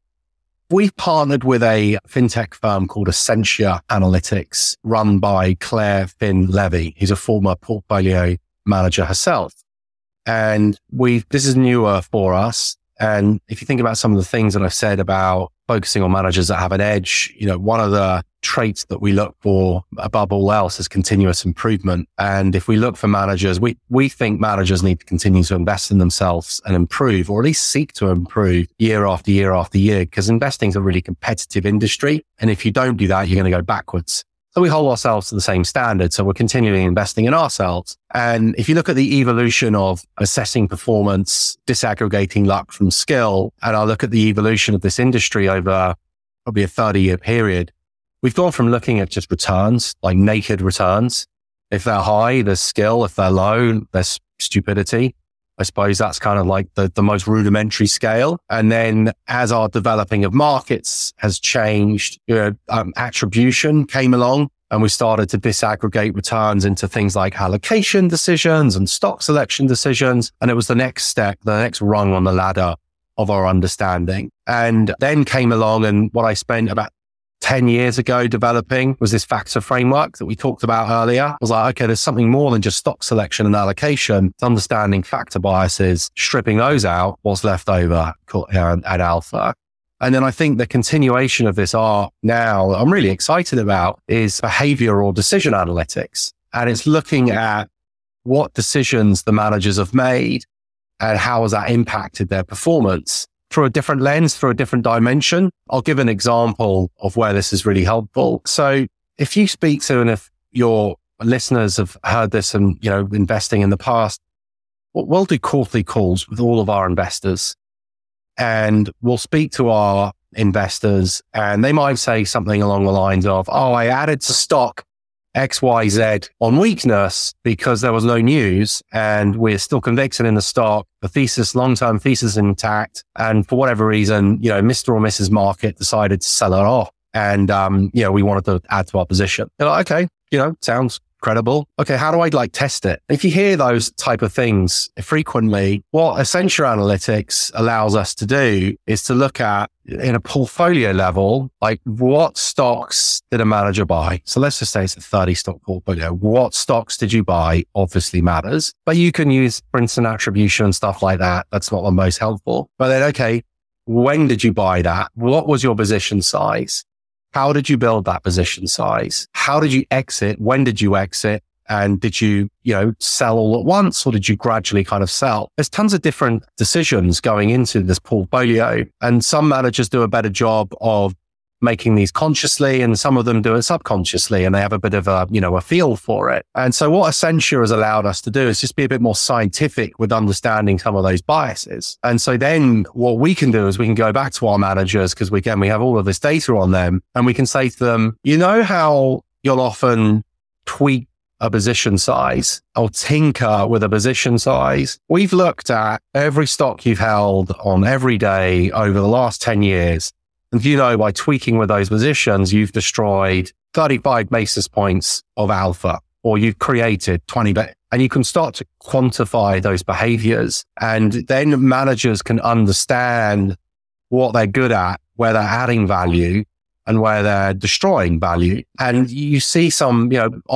We've partnered with a fintech firm called Essentia Analytics, run by Claire Finn-Levy, who's a former portfolio manager herself. And this is newer for us. And if you think about some of the things that I've said about focusing on managers that have an edge, one of the traits that we look for above all else is continuous improvement. And if we look for managers, we think managers need to continue to invest in themselves and improve, or at least seek to improve year after year after year, because investing is a really competitive industry. And if you don't do that, you're going to go backwards. So we hold ourselves to the same standard. So we're continually investing in ourselves. And if you look at the evolution of assessing performance, disaggregating luck from skill, and I look at the evolution of this industry over probably a 30-year period, we've gone from looking at just returns, like naked returns. If they're high, there's skill. If they're low, there's stupidity. I suppose that's kind of like the most rudimentary scale. And then as our developing of markets has changed, attribution came along and we started to disaggregate returns into things like allocation decisions and stock selection decisions. And it was the next step, the next rung on the ladder of our understanding. And then came along, and what I spent about 10 years ago developing was this factor framework that we talked about earlier. I was like, okay, there's something more than just stock selection and allocation. It's understanding factor biases, stripping those out, what's left over, and alpha. And then I think the continuation of this art now I'm really excited about is behavior or decision analytics. And it's looking at what decisions the managers have made and how has that impacted their performance through a different lens, through a different dimension. I'll give an example of where this is really helpful. So if you speak to, and if your listeners have heard this and, investing in the past, we'll do quarterly calls with all of our investors, and we'll speak to our investors and they might say something along the lines of, I added to stock XYZ on weakness because there was no news and we're still convicted in the stock. The thesis, long-term thesis intact. And for whatever reason, Mr. or Mrs. Market decided to sell it off. And, we wanted to add to our position. They're like, okay, sounds credible? Okay, how do I test it? If you hear those type of things frequently, what Accenture Analytics allows us to do is to look at, in a portfolio level, what stocks did a manager buy? So let's just say it's a 30 stock portfolio. What stocks did you buy? Obviously matters, but you can use Princeton attribution and stuff like that. That's not the most helpful. But then, okay, when did you buy that? What was your position size? How did you build that position size? How did you exit? When did you exit? And did you, sell all at once, or did you gradually kind of sell? There's tons of different decisions going into this portfolio, and some managers do a better job of making these consciously, and some of them do it subconsciously, and they have a bit of a feel for it. And so what Accenture has allowed us to do is just be a bit more scientific with understanding some of those biases. And so then what we can do is we can go back to our managers, because we have all of this data on them, and we can say to them, how you'll often tweak a position size or tinker with a position size. We've looked at every stock you've held on every day over the last 10 years. And by tweaking with those positions, you've destroyed 35 basis points of alpha, or you've created 20, and you can start to quantify those behaviors. And then managers can understand what they're good at, where they're adding value, and where they're destroying value. And you see some,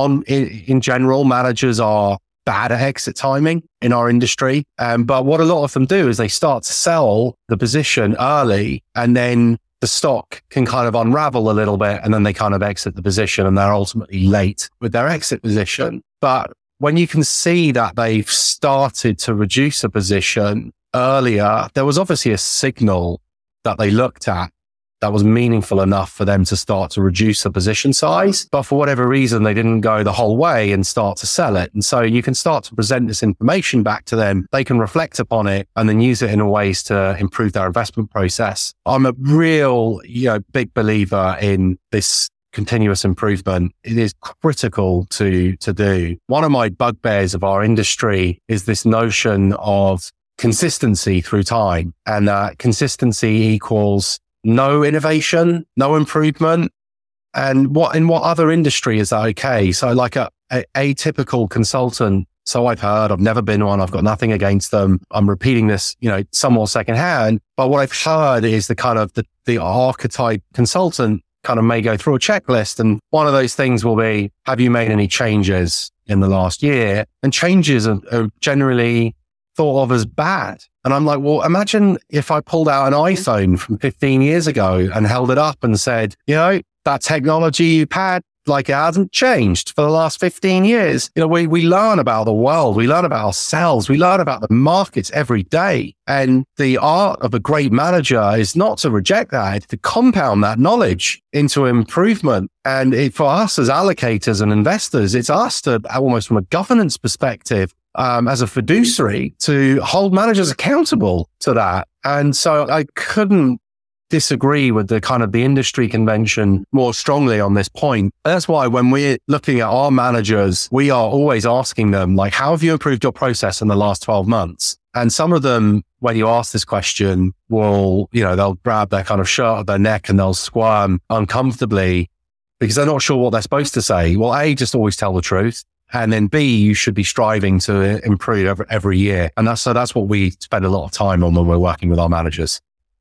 in general, managers are bad at exit timing in our industry. But what a lot of them do is they start to sell the position early, and then the stock can kind of unravel a little bit, and then they kind of exit the position, and they're ultimately late with their exit position. But when you can see that they've started to reduce a position earlier, there was obviously a signal that they looked at that was meaningful enough for them to start to reduce the position size. But for whatever reason, they didn't go the whole way and start to sell it. And so you can start to present this information back to them. They can reflect upon it and then use it in ways to improve their investment process. I'm a real, big believer in this continuous improvement. It is critical to do. One of my bugbears of our industry is this notion of consistency through time. And consistency equals no innovation, no improvement. And in what other industry is that okay? So like a atypical consultant, so I've heard, I've never been one, I've got nothing against them. I'm repeating this, some more secondhand. But what I've heard is the kind of the archetype consultant kind of may go through a checklist. And one of those things will be, have you made any changes in the last year? And changes are generally thought of as bad. And I'm like, well, imagine if I pulled out an iPhone from 15 years ago and held it up and said, that technology you've had, it hasn't changed for the last 15 years. We learn about the world. We learn about ourselves. We learn about the markets every day. And the art of a great manager is not to reject that, it's to compound that knowledge into improvement. And for us as allocators and investors, it's us to, almost from a governance perspective, as a fiduciary, to hold managers accountable to that. And so I couldn't disagree with the kind of the industry convention more strongly on this point. That's why when we're looking at our managers, we are always asking them, how have you improved your process in the last 12 months? And some of them, when you ask this question, will, they'll grab their kind of shirt at their neck and they'll squirm uncomfortably because they're not sure what they're supposed to say. Well, A, just always tell the truth. And then B, you should be striving to improve every year. And that's what we spend a lot of time on when we're working with our managers.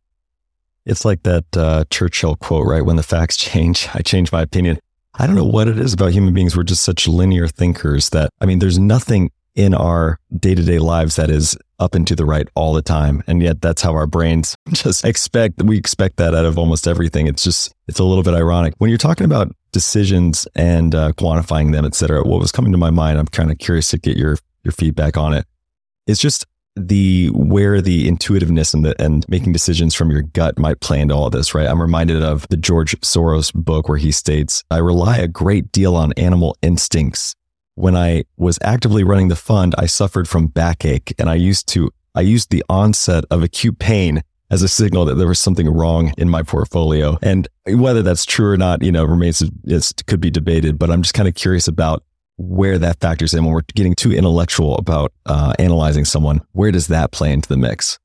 It's like that Churchill quote, right? When the facts change, I change my opinion. I don't know what it is about human beings. We're just such linear thinkers that, there's nothing in our day-to-day lives that is up and to the right all the time. And yet that's how our brains just expect that out of almost everything. It's a little bit ironic. When you're talking about decisions and quantifying them, et cetera, what was coming to my mind, I'm kind of curious to get your feedback on it. It's just where the intuitiveness and making decisions from your gut might play into all this, right? I'm reminded of the George Soros book where he states, I rely a great deal on animal instincts. When I was actively running the fund, I suffered from backache, and I used the onset of acute pain as a signal that there was something wrong in my portfolio. And whether that's true or not, could be debated, but I'm just kind of curious about where that factors in when we're getting too intellectual about analyzing someone. Where does that play into the mix?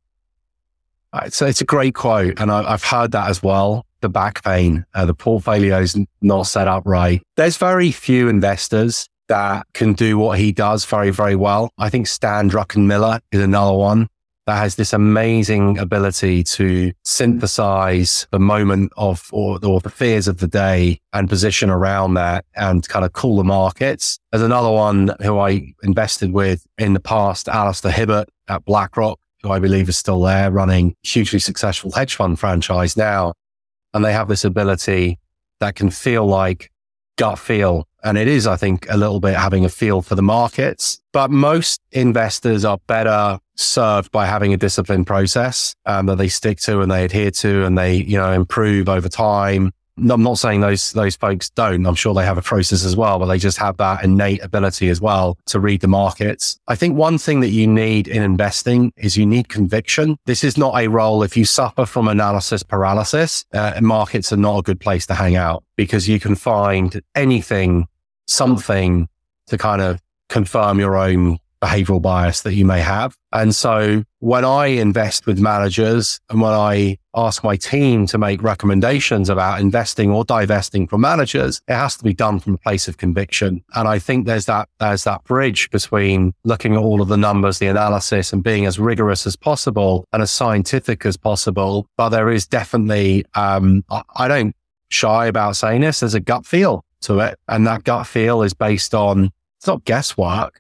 So it's a great quote, and I've heard that as well. The back pain, the portfolio's not set up right. There's very few investors that can do what he does very, very well. I think Stan Druckenmiller is another one that has this amazing ability to synthesize the moment of, or the fears of the day and position around that and kind of cool the markets. There's another one who I invested with in the past, Alistair Hibbert at BlackRock, who I believe is still there, running a hugely successful hedge fund franchise now. And they have this ability that can feel like gut feel. And it is, I think, a little bit having a feel for the markets. But most investors are better served by having a disciplined process that they stick to and they adhere to and they, improve over time. I'm not saying those folks don't. I'm sure they have a process as well, but they just have that innate ability as well to read the markets. I think one thing that you need in investing is you need conviction. This is not a role. If you suffer from analysis paralysis, markets are not a good place to hang out because you can find something to kind of confirm your own behavioral bias that you may have. And so when I invest with managers and when I ask my team to make recommendations about investing or divesting from managers, it has to be done from a place of conviction. And I think there's that bridge between looking at all of the numbers, the analysis, and being as rigorous as possible and as scientific as possible. But there is definitely, I don't shy about saying this, there's a gut feel to it. And that gut feel is based on, it's not guesswork.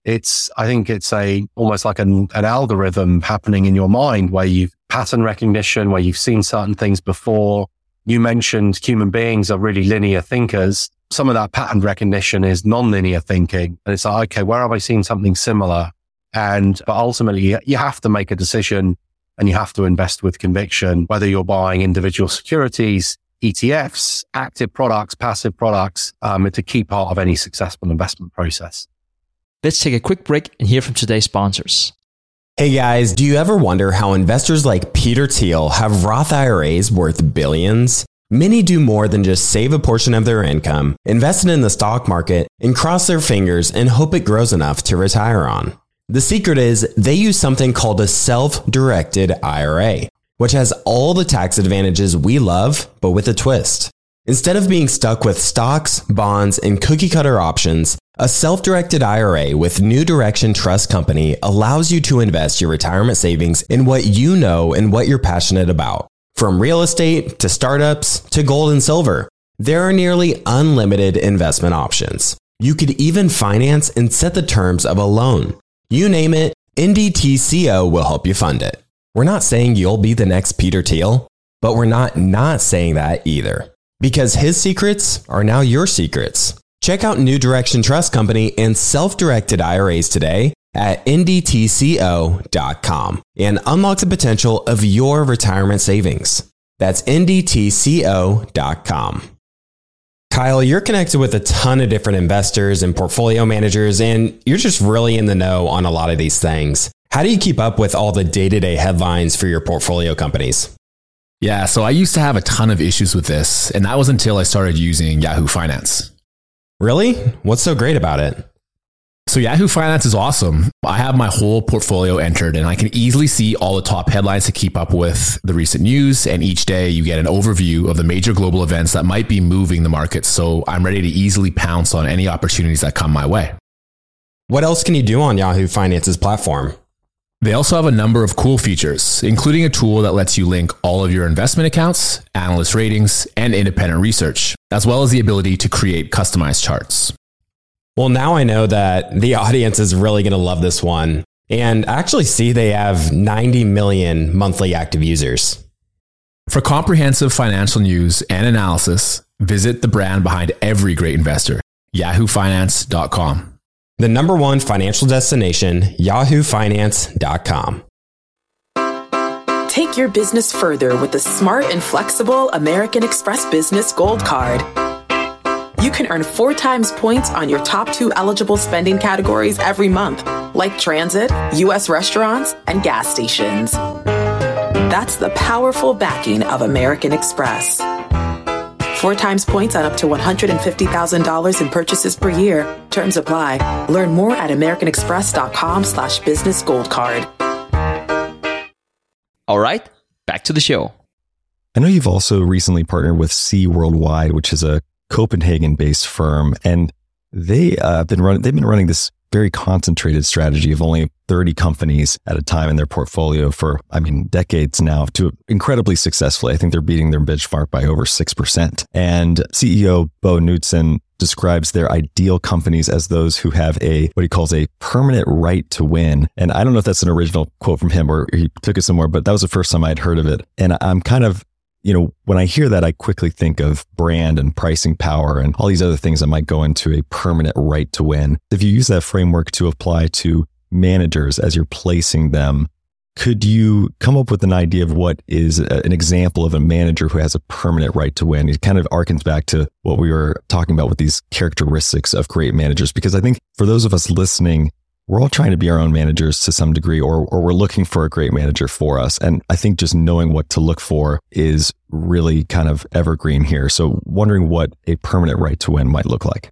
I think it's almost like an algorithm happening in your mind where you've pattern recognition, where you've seen certain things before. You mentioned human beings are really linear thinkers. Some of that pattern recognition is non-linear thinking. And it's like, okay, where have I seen something similar? But ultimately you have to make a decision and you have to invest with conviction, whether you're buying individual securities, ETFs, active products, passive products. It's a key part of any successful investment process. Let's take a quick break and hear from today's sponsors. Hey guys, do you ever wonder how investors like Peter Thiel have Roth IRAs worth billions? Many do more than just save a portion of their income, invest it in the stock market, and cross their fingers and hope it grows enough to retire on. The secret is they use something called a self-directed IRA, which has all the tax advantages we love, but with a twist. Instead of being stuck with stocks, bonds, and cookie-cutter options, a self-directed IRA with New Direction Trust Company allows you to invest your retirement savings in what you know and what you're passionate about. From real estate to startups to gold and silver, there are nearly unlimited investment options. You could even finance and set the terms of a loan. You name it, NDTCO will help you fund it. We're not saying you'll be the next Peter Thiel, but we're not saying that either. Because his secrets are now your secrets. Check out New Direction Trust Company and self-directed IRAs today at ndtco.com and unlock the potential of your retirement savings. That's ndtco.com. Kyle, you're connected with a ton of different investors and portfolio managers, and you're just really in the know on a lot of these things. How do you keep up with all the day-to-day headlines for your portfolio companies? Yeah, so I used to have a ton of issues with this, and that was until I started using Yahoo Finance. Really? What's so great about it? So Yahoo Finance is awesome. I have my whole portfolio entered and I can easily see all the top headlines to keep up with the recent news. And each day you get an overview of the major global events that might be moving the market. So I'm ready to easily pounce on any opportunities that come my way. What else can you do on Yahoo Finance's platform? They also have a number of cool features, including a tool that lets you link all of your investment accounts, analyst ratings, and independent research, as well as the ability to create customized charts. Well, now I know that the audience is really going to love this one. And I actually see they have 90 million monthly active users. For comprehensive financial news and analysis, visit the brand behind every great investor, yahoofinance.com. The number one financial destination, yahoofinance.com. Take your business further with the smart and flexible American Express Business Gold Card. You can earn 4 times points on your top 2 eligible spending categories every month, like transit, U.S. restaurants, and gas stations. That's the powerful backing of American Express. 4 times points on up to $150,000 in purchases per year. Terms apply. Learn more at americanexpress.com/business gold card. All right, back to the show. I know you've also recently partnered with C Worldwide, which is a Copenhagen-based firm. And they've been running this very concentrated strategy of only 30 companies at a time in their portfolio for, decades now, to incredibly successfully. I think they're beating their benchmark by over 6%. And CEO Bo Knudsen describes their ideal companies as those who have what he calls a permanent right to win. And I don't know if that's an original quote from him or he took it somewhere, but that was the first time I'd heard of it. And I'm kind of, when I hear that, I quickly think of brand and pricing power and all these other things that might go into a permanent right to win. If you use that framework to apply to managers as you're placing them, could you come up with an idea of what is an example of a manager who has a permanent right to win? It kind of harkens back to what we were talking about with these characteristics of great managers, because I think for those of us listening, we're all trying to be our own managers to some degree, or we're looking for a great manager for us. And I think just knowing what to look for is really kind of evergreen here. So wondering what a permanent right to win might look like.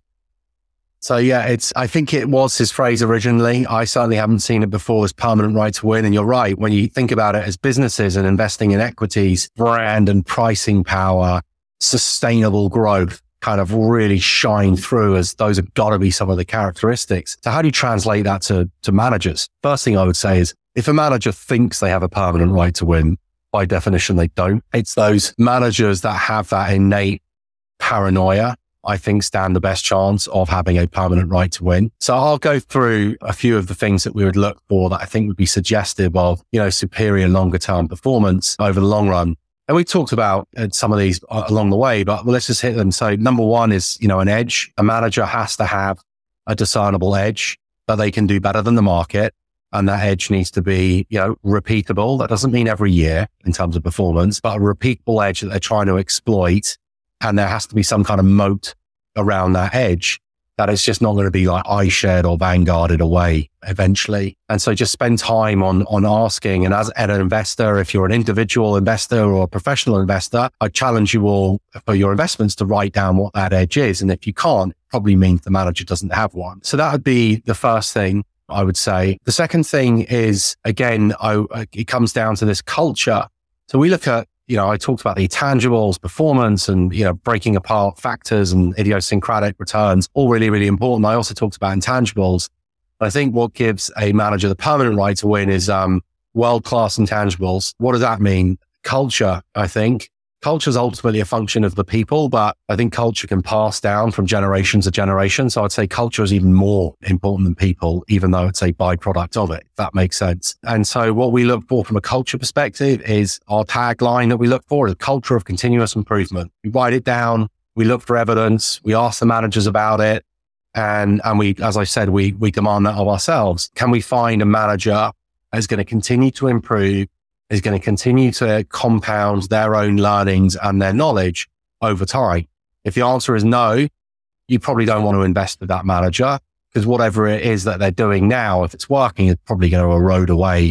So yeah, I think it was his phrase originally. I certainly haven't seen it before as permanent right to win. And you're right, when you think about it as businesses and investing in equities, brand and pricing power, sustainable growth kind of really shine through, as those have got to be some of the characteristics. So how do you translate that to managers? First thing I would say is, if a manager thinks they have a permanent right to win, by definition, they don't. It's those managers that have that innate paranoia, I think, stand the best chance of having a permanent right to win. So I'll go through a few of the things that we would look for that I think would be suggestive of, superior longer term performance over the long run. And we talked about some of these along the way, but let's just hit them. So number one is, an edge. A manager has to have a discernible edge that they can do better than the market. And that edge needs to be, repeatable. That doesn't mean every year in terms of performance, but a repeatable edge that they're trying to exploit. And there has to be some kind of moat around that edge that it's just not going to be like iShared or Vanguarded away eventually. And so just spend time on asking. And as an investor, if you're an individual investor or a professional investor, I challenge you all for your investments to write down what that edge is. And if you can't, it probably means the manager doesn't have one. So that would be the first thing I would say. The second thing is, again, it comes down to this culture. So we look at, I talked about the tangibles, performance, and, breaking apart factors and idiosyncratic returns, all really, really important. I also talked about intangibles. I think what gives a manager the permanent right to win is world-class intangibles. What does that mean? Culture, I think. Culture is ultimately a function of the people, but I think culture can pass down from generation to generation. So I'd say culture is even more important than people, even though it's a byproduct of it, if that makes sense. And so what we look for from a culture perspective is our tagline that we look for is a culture of continuous improvement. We write it down, we look for evidence, we ask the managers about it. And we, as I said, we demand that of ourselves. Can we find a manager that's going to continue to improve, is going to continue to compound their own learnings and their knowledge over time? If the answer is no, you probably don't want to invest with that manager, because whatever it is that they're doing now, if it's working, it's probably going to erode away.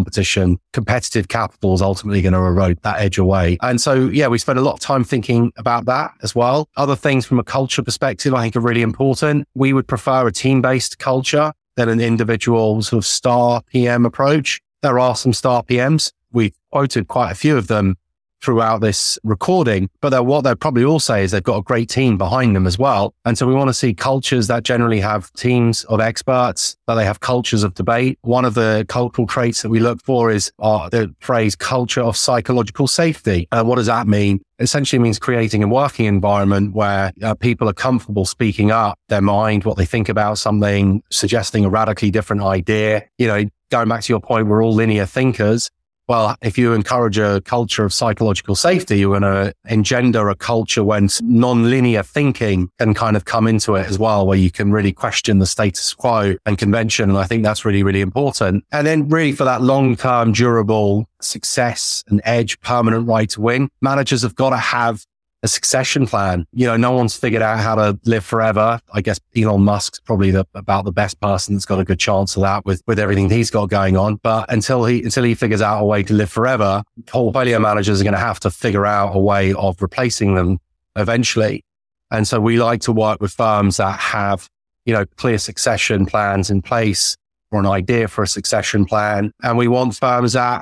Competitive capital is ultimately going to erode that edge away. And so, we spend a lot of time thinking about that as well. Other things from a culture perspective, I think are really important. We would prefer a team-based culture than an individual sort of star PM approach. There are some star PMs. We've quoted quite a few of them throughout this recording, but what they'll probably all say is they've got a great team behind them as well. And so we want to see cultures that generally have teams of experts, that they have cultures of debate. One of the cultural traits that we look for is the phrase culture of psychological safety. What does that mean? It essentially means creating a working environment where people are comfortable speaking up their mind, what they think about something, suggesting a radically different idea. Going back to your point, we're all linear thinkers. Well, if you encourage a culture of psychological safety, you're going to engender a culture when non-linear thinking can kind of come into it as well, where you can really question the status quo and convention. And I think that's really, really important. And then really for that long-term, durable success and edge, permanent right to win, managers have got to have a succession plan. No one's figured out how to live forever. I guess Elon Musk's probably about the best person that's got a good chance of that with everything he's got going on. But until he figures out a way to live forever, portfolio managers are going to have to figure out a way of replacing them eventually. And so we like to work with firms that have, clear succession plans in place, or an idea for a succession plan. And we want firms that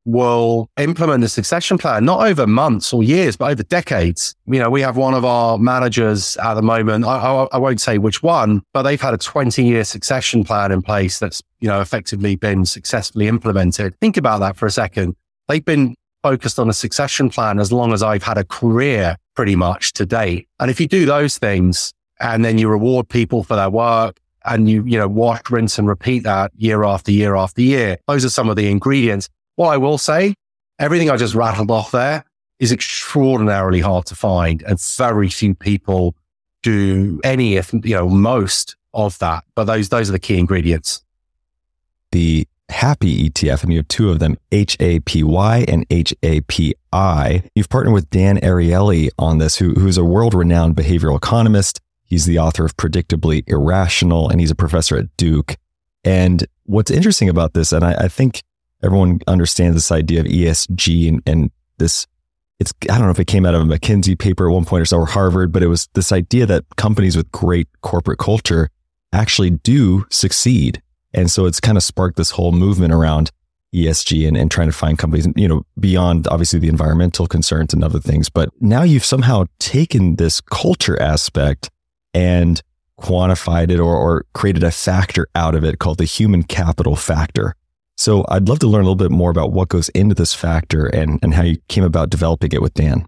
will implement the succession plan, not over months or years, but over decades. We have one of our managers at the moment, I won't say which one, but they've had a 20-year succession plan in place that's, effectively been successfully implemented. Think about that for a second. They've been focused on a succession plan as long as I've had a career pretty much to date. And if you do those things and then you reward people for their work and you wash, rinse and repeat that year after year after year, those are some of the ingredients. What I will say, everything I just rattled off there is extraordinarily hard to find, and very few people do any, if most of that. But those are the key ingredients. The Happy ETF, and you have two of them, HAPY and HAPI. You've partnered with Dan Ariely on this, who's a world-renowned behavioral economist. He's the author of Predictably Irrational, and he's a professor at Duke. And what's interesting about this, and I think everyone understands this idea of ESG and this, I don't know if it came out of a McKinsey paper at one point or so, or Harvard, but it was this idea that companies with great corporate culture actually do succeed. And so it's kind of sparked this whole movement around ESG and trying to find companies, beyond obviously the environmental concerns and other things. But now you've somehow taken this culture aspect and quantified it or created a factor out of it called the human capital factor. So I'd love to learn a little bit more about what goes into this factor and how you came about developing it with Dan.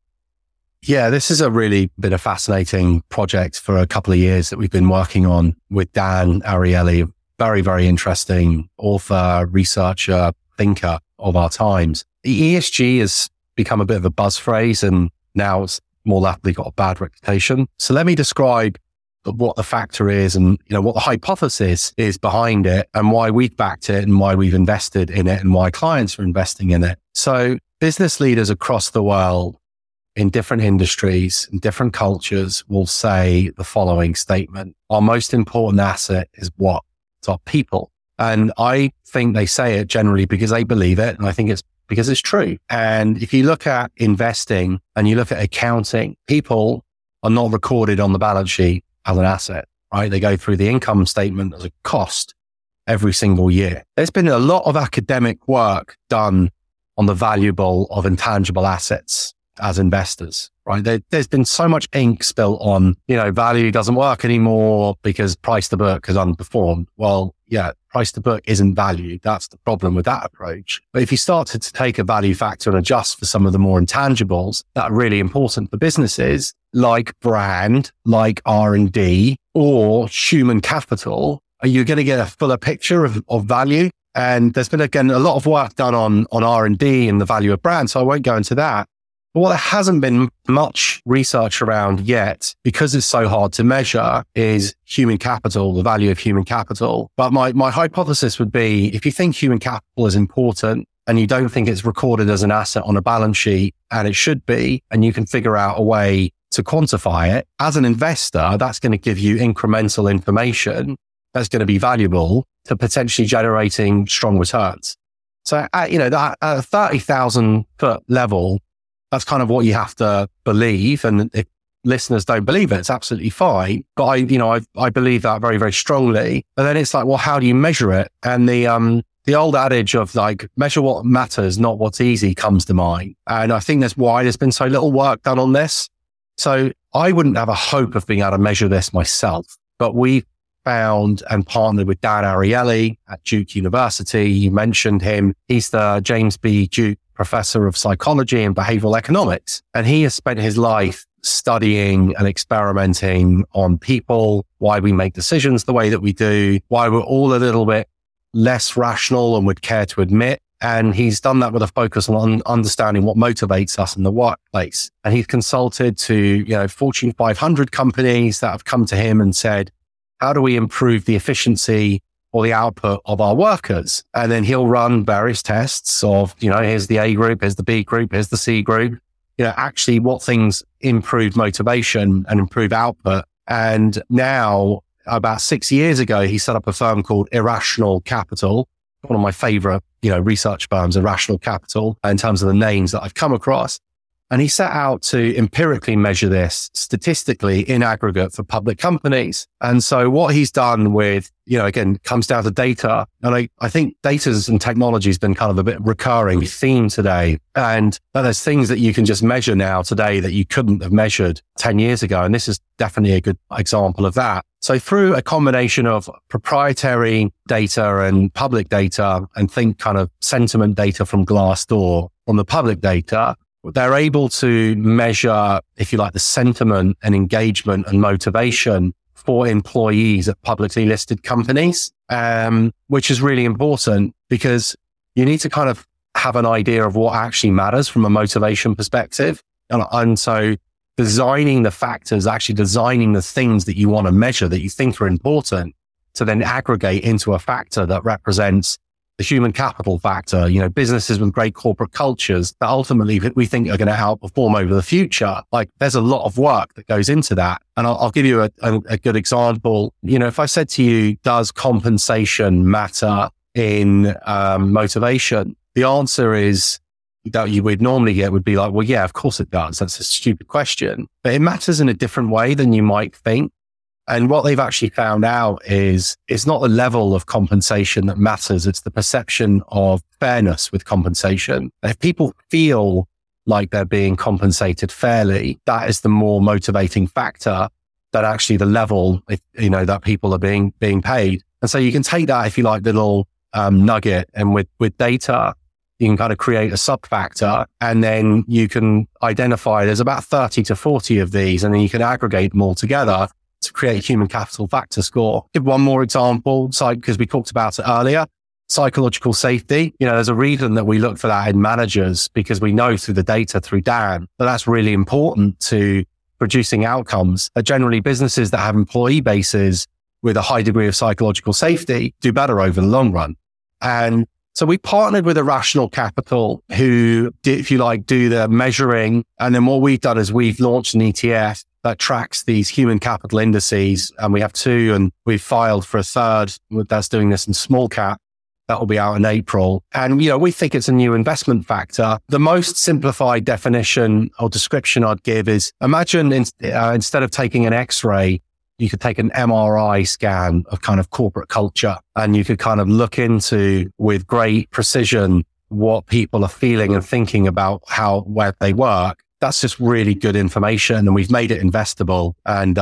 Yeah, this has really been a fascinating project for a couple of years that we've been working on with Dan Ariely. Very, very interesting author, researcher, thinker of our times. The ESG has become a bit of a buzz phrase, and now it's more likely got a bad reputation. So let me describe what the factor is and what the hypothesis is behind it and why we've backed it and why we've invested in it and why clients are investing in it. So business leaders across the world in different industries and different cultures will say the following statement: our most important asset is what? It's our people. And I think they say it generally because they believe it. And I think it's because it's true. And if you look at investing and you look at accounting, people are not recorded on the balance sheet as an asset, right? They go through the income statement as a cost every single year. There's been a lot of academic work done on the valuable of intangible assets as investors, right? There's been so much ink spilt on, value doesn't work anymore because price to book has underperformed. Well, yeah, price to book isn't value. That's the problem with that approach. But if you started to take a value factor and adjust for some of the more intangibles that are really important for businesses, like brand, like R&D, or human capital, are you going to get a fuller picture of value? And there's been, again, a lot of work done on R&D and the value of brand, so I won't go into that. But what there hasn't been much research around yet, because it's so hard to measure, is human capital, the value of human capital. But my hypothesis would be, if you think human capital is important and you don't think it's recorded as an asset on a balance sheet, and it should be, and you can figure out a way to quantify it, as an investor, that's going to give you incremental information that's going to be valuable to potentially generating strong returns. So at a 30,000 foot level, that's kind of what you have to believe. And if listeners don't believe it, it's absolutely fine. But I believe that very, very strongly. And then it's like, well, how do you measure it? And the old adage of like, measure what matters, not what's easy, comes to mind. And I think that's why there's been so little work done on this. So I wouldn't have a hope of being able to measure this myself, but we found and partnered with Dan Ariely at Duke University. You mentioned him. He's the James B. Duke Professor of Psychology and Behavioral Economics. And he has spent his life studying and experimenting on people, why we make decisions the way that we do, why we're all a little bit less rational and would care to admit. And he's done that with a focus on understanding what motivates us in the workplace. And he's consulted to, Fortune 500 companies that have come to him and said, how do we improve the efficiency or the output of our workers? And then he'll run various tests of, here's the A group, here's the B group, here's the C group, actually what things improve motivation and improve output. And now, about 6 years ago, he set up a firm called Irrational Capital, one of my favorite, research firms, Irrational Capital, in terms of the names that I've come across. And he set out to empirically measure this statistically in aggregate for public companies. And so what he's done with, again, comes down to data. And I think data and technology has been kind of a bit recurring theme today. And there's things that you can just measure now today that you couldn't have measured 10 years ago. And this is definitely a good example of that. So through a combination of proprietary data and public data, and think kind of sentiment data from Glassdoor on the public data, they're able to measure, if you like, the sentiment and engagement and motivation for employees at publicly listed companies, which is really important because you need to kind of have an idea of what actually matters from a motivation perspective. And so designing the factors, actually designing the things that you want to measure that you think are important to then aggregate into a factor that represents the human capital factor, businesses with great corporate cultures that ultimately we think are going to outperform over the future. Like there's a lot of work that goes into that. And I'll give you a good example. If I said to you, does compensation matter in motivation? The answer is that you would normally get would be like, well, yeah, of course it does. That's a stupid question, but it matters in a different way than you might think. And what they've actually found out is it's not the level of compensation that matters. It's the perception of fairness with compensation. If people feel like they're being compensated fairly, that is the more motivating factor than actually the level, that people are being paid. And so you can take that, if you like, little nugget, and with data, you can kind of create a sub-factor, and then you can identify there's about 30 to 40 of these, and then you can aggregate them all together to create a human capital factor score. Give one more example, because we talked about it earlier, psychological safety. There's a reason that we look for that in managers, because we know through the data, through Dan, that that's really important to producing outcomes. Generally, businesses that have employee bases with a high degree of psychological safety do better over the long run. And so we partnered with Irrational Capital, who, if you like, do the measuring. And then what we've done is we've launched an ETF that tracks these human capital indices. And we have 2, and we've filed for a 3rd that's doing this in small cap. That will be out in April. And, we think it's a new investment factor. The most simplified definition or description I'd give is, imagine instead of taking an X-ray, you could take an MRI scan of kind of corporate culture, and you could kind of look into, with great precision, what people are feeling and thinking about where they work. That's just really good information, and we've made it investable. And,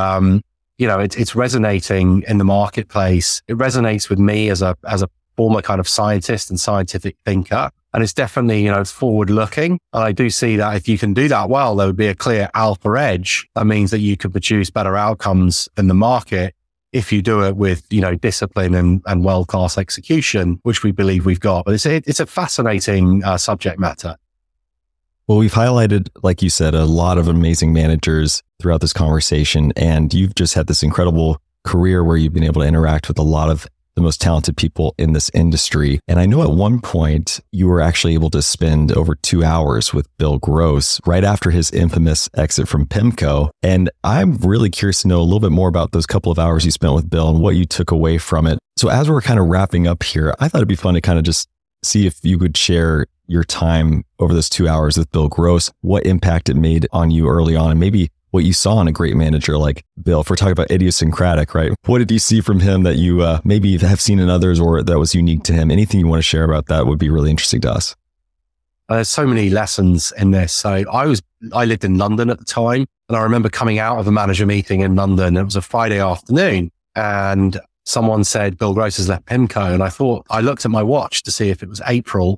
it's resonating in the marketplace. It resonates with me as a former kind of scientist and scientific thinker. And it's definitely, forward looking. And I do see that if you can do that well, there would be a clear alpha edge. That means that you could produce better outcomes in the market if you do it with, discipline and world-class execution, which we believe we've got. But it's a fascinating subject matter. Well, we've highlighted, like you said, a lot of amazing managers throughout this conversation, and you've just had this incredible career where you've been able to interact with a lot of the most talented people in this industry. And I know at one point you were actually able to spend over 2 hours with Bill Gross right after his infamous exit from PIMCO. And I'm really curious to know a little bit more about those couple of hours you spent with Bill and what you took away from it. So as we're kind of wrapping up here, I thought it'd be fun to kind of just see if you could share your time over those 2 hours with Bill Gross, what impact it made on you early on, and maybe what you saw in a great manager like Bill. If we're talking about idiosyncratic, right? What did you see from him that you maybe have seen in others, or that was unique to him? Anything you want to share about that would be really interesting to us. There's so many lessons in this. So I lived in London at the time, and I remember coming out of a manager meeting in London. It was a Friday afternoon, and someone said, Bill Gross has left PIMCO. And I looked at my watch to see if it was April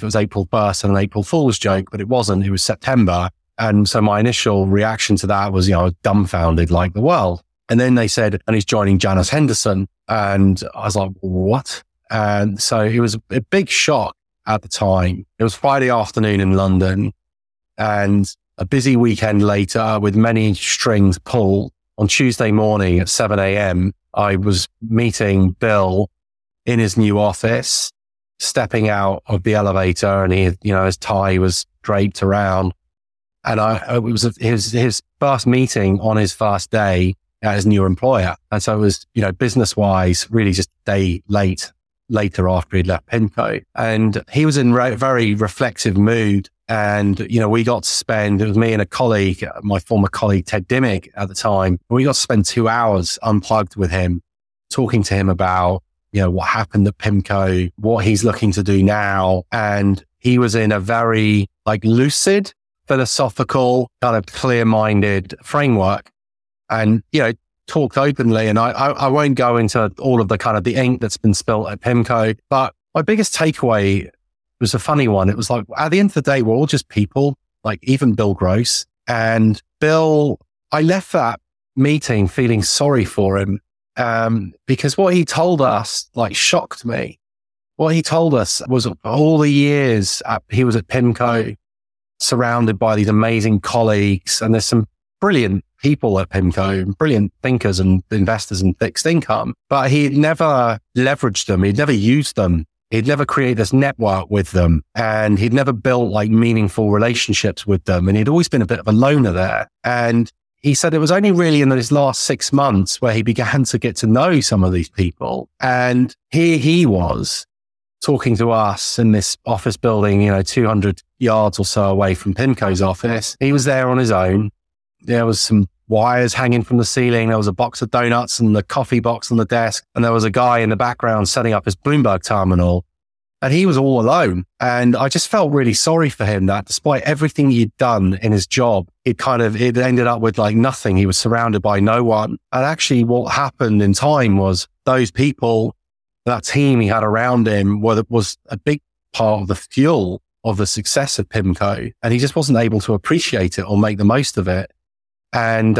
1st and an April Fool's joke, but it wasn't. It was September. And so my initial reaction to that was, I was dumbfounded like the world. And then they said, and he's joining Janus Henderson. And I was like, what? And so it was a big shock at the time. It was Friday afternoon in London, and a busy weekend later with many strings pulled. On Tuesday morning at 7 a.m., I was meeting Bill in his new office, stepping out of the elevator, and his tie was draped around. And it was his first meeting on his first day at his new employer. And so it was, business wise, really just a day later after he'd left PIMCO. And he was in very reflexive mood. And, we got to spend, it was me and a colleague, my former colleague, Ted Dimmick at the time. We got to spend 2 hours unplugged with him, talking to him about, what happened at PIMCO, what he's looking to do now. And he was in a very lucid, philosophical, kind of clear-minded framework and, talked openly. And I won't go into all of the kind of the ink that's been spilt at PIMCO, but my biggest takeaway was a funny one. It was at the end of the day, we're all just people, even Bill Gross. And Bill, I left that meeting feeling sorry for him because what he told us shocked me. What he told us was all the years he was at PIMCO, surrounded by these amazing colleagues. And there's some brilliant people at PIMCO, brilliant thinkers and investors in fixed income, but he'd never leveraged them. He'd never used them. He'd never created this network with them, and he'd never built meaningful relationships with them. And he'd always been a bit of a loner there. And he said it was only really in his last 6 months where he began to get to know some of these people. And here he was talking to us in this office building, 200 yards or so away from PIMCO's office. He was there on his own. There was some wires hanging from the ceiling. There was a box of donuts and the coffee box on the desk. And there was a guy in the background setting up his Bloomberg terminal. And he was all alone. And I just felt really sorry for him that despite everything he'd done in his job, it ended up with nothing. He was surrounded by no one. And actually what happened in time was those people, that team he had around him was a big part of the fuel of the success of PIMCO. And he just wasn't able to appreciate it or make the most of it. And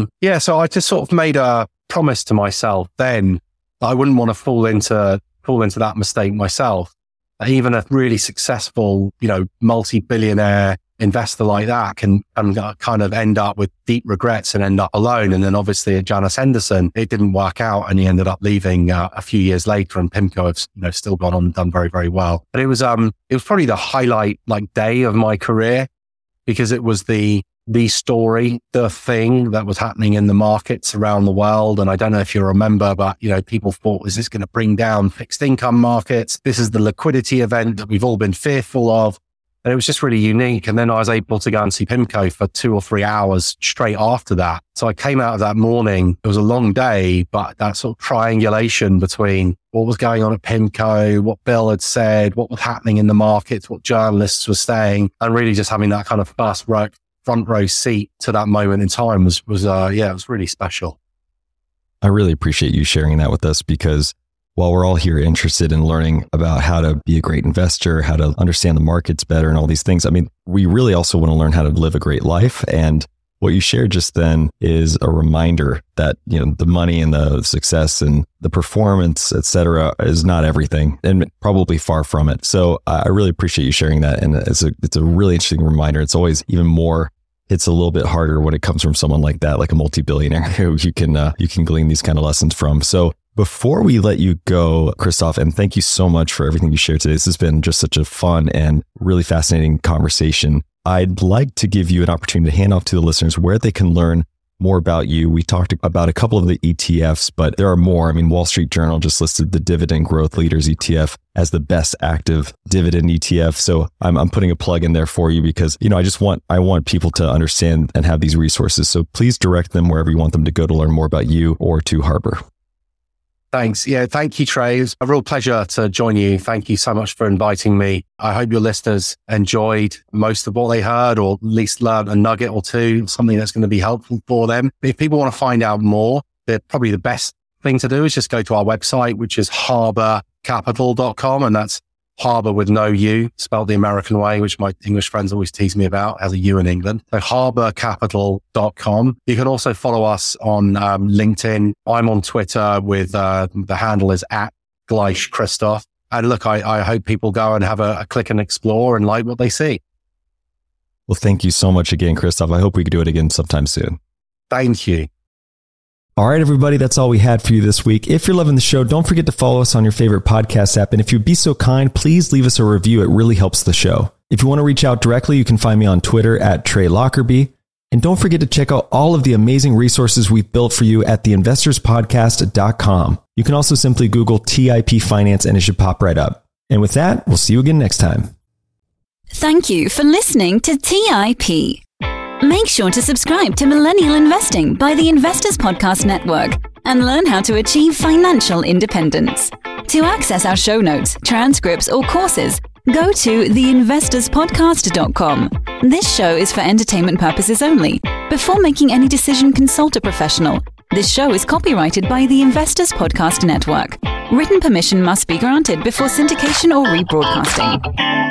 so I just sort of made a promise to myself then that I wouldn't want to fall into that mistake myself. Even a really successful, multi-billionaire investor like that can kind of end up with deep regrets and end up alone. And then obviously at Janus Henderson, it didn't work out and he ended up leaving a few years later, and PIMCO have still gone on and done very, very well. But it was probably the highlight day of my career, because it was the story, the thing that was happening in the markets around the world. And I don't know if you remember, but, people thought, is this going to bring down fixed income markets? This is the liquidity event that we've all been fearful of. And it was just really unique. And then I was able to go and see PIMCO for 2 or 3 hours straight after that. So I came out of that morning. It was a long day, but that sort of triangulation between what was going on at PIMCO, what Bill had said, what was happening in the markets, what journalists were saying, and really just having that kind of front row seat to that moment in time was it was really special. I really appreciate you sharing that with us, because while we're all here interested in learning about how to be a great investor, how to understand the markets better and all these things, we really also want to learn how to live a great life. And what you shared just then is a reminder that, the money and the success and the performance, et cetera, is not everything, and probably far from it. So I really appreciate you sharing that. And it's a really interesting reminder. It's always even more, it's a little bit harder when it comes from someone like that, like a multi-billionaire who you can glean these kind of lessons from. So before we let you go, Christoph, and thank you so much for everything you shared today. This has been just such a fun and really fascinating conversation. I'd like to give you an opportunity to hand off to the listeners where they can learn more about you. We talked about a couple of the ETFs, but there are more. Wall Street Journal just listed the Dividend Growth Leaders ETF as the best active dividend ETF. So I'm putting a plug in there for you because, I want people to understand and have these resources. So please direct them wherever you want them to go to learn more about you or to Harbor. Thanks. Yeah, thank you, Trey. It's a real pleasure to join you. Thank you so much for inviting me. I hope your listeners enjoyed most of what they heard, or at least learned a nugget or two, something that's going to be helpful for them. If people want to find out more, probably the best thing to do is just go to our website, which is harborcapital.com. And that's Harbor with no U, spelled the American way, which my English friends always tease me about, has a U in England. So harborcapital.com. You can also follow us on LinkedIn. I'm on Twitter with the handle is @GleichChristoph. And look, I hope people go and have a click and explore and like what they see. Well, thank you so much again, Christoph. I hope we can do it again sometime soon. Thank you. All right, everybody, that's all we had for you this week. If you're loving the show, don't forget to follow us on your favorite podcast app. And if you'd be so kind, please leave us a review. It really helps the show. If you want to reach out directly, you can find me on Twitter @Trey Lockerbie. And don't forget to check out all of the amazing resources we've built for you at theinvestorspodcast.com. You can also simply Google TIP Finance and it should pop right up. And with that, we'll see you again next time. Thank you for listening to TIP. Make sure to subscribe to Millennial Investing by the Investors Podcast Network and learn how to achieve financial independence. To access our show notes, transcripts, or courses, go to theinvestorspodcast.com. This show is for entertainment purposes only. Before making any decision, consult a professional. This show is copyrighted by the Investors Podcast Network. Written permission must be granted before syndication or rebroadcasting.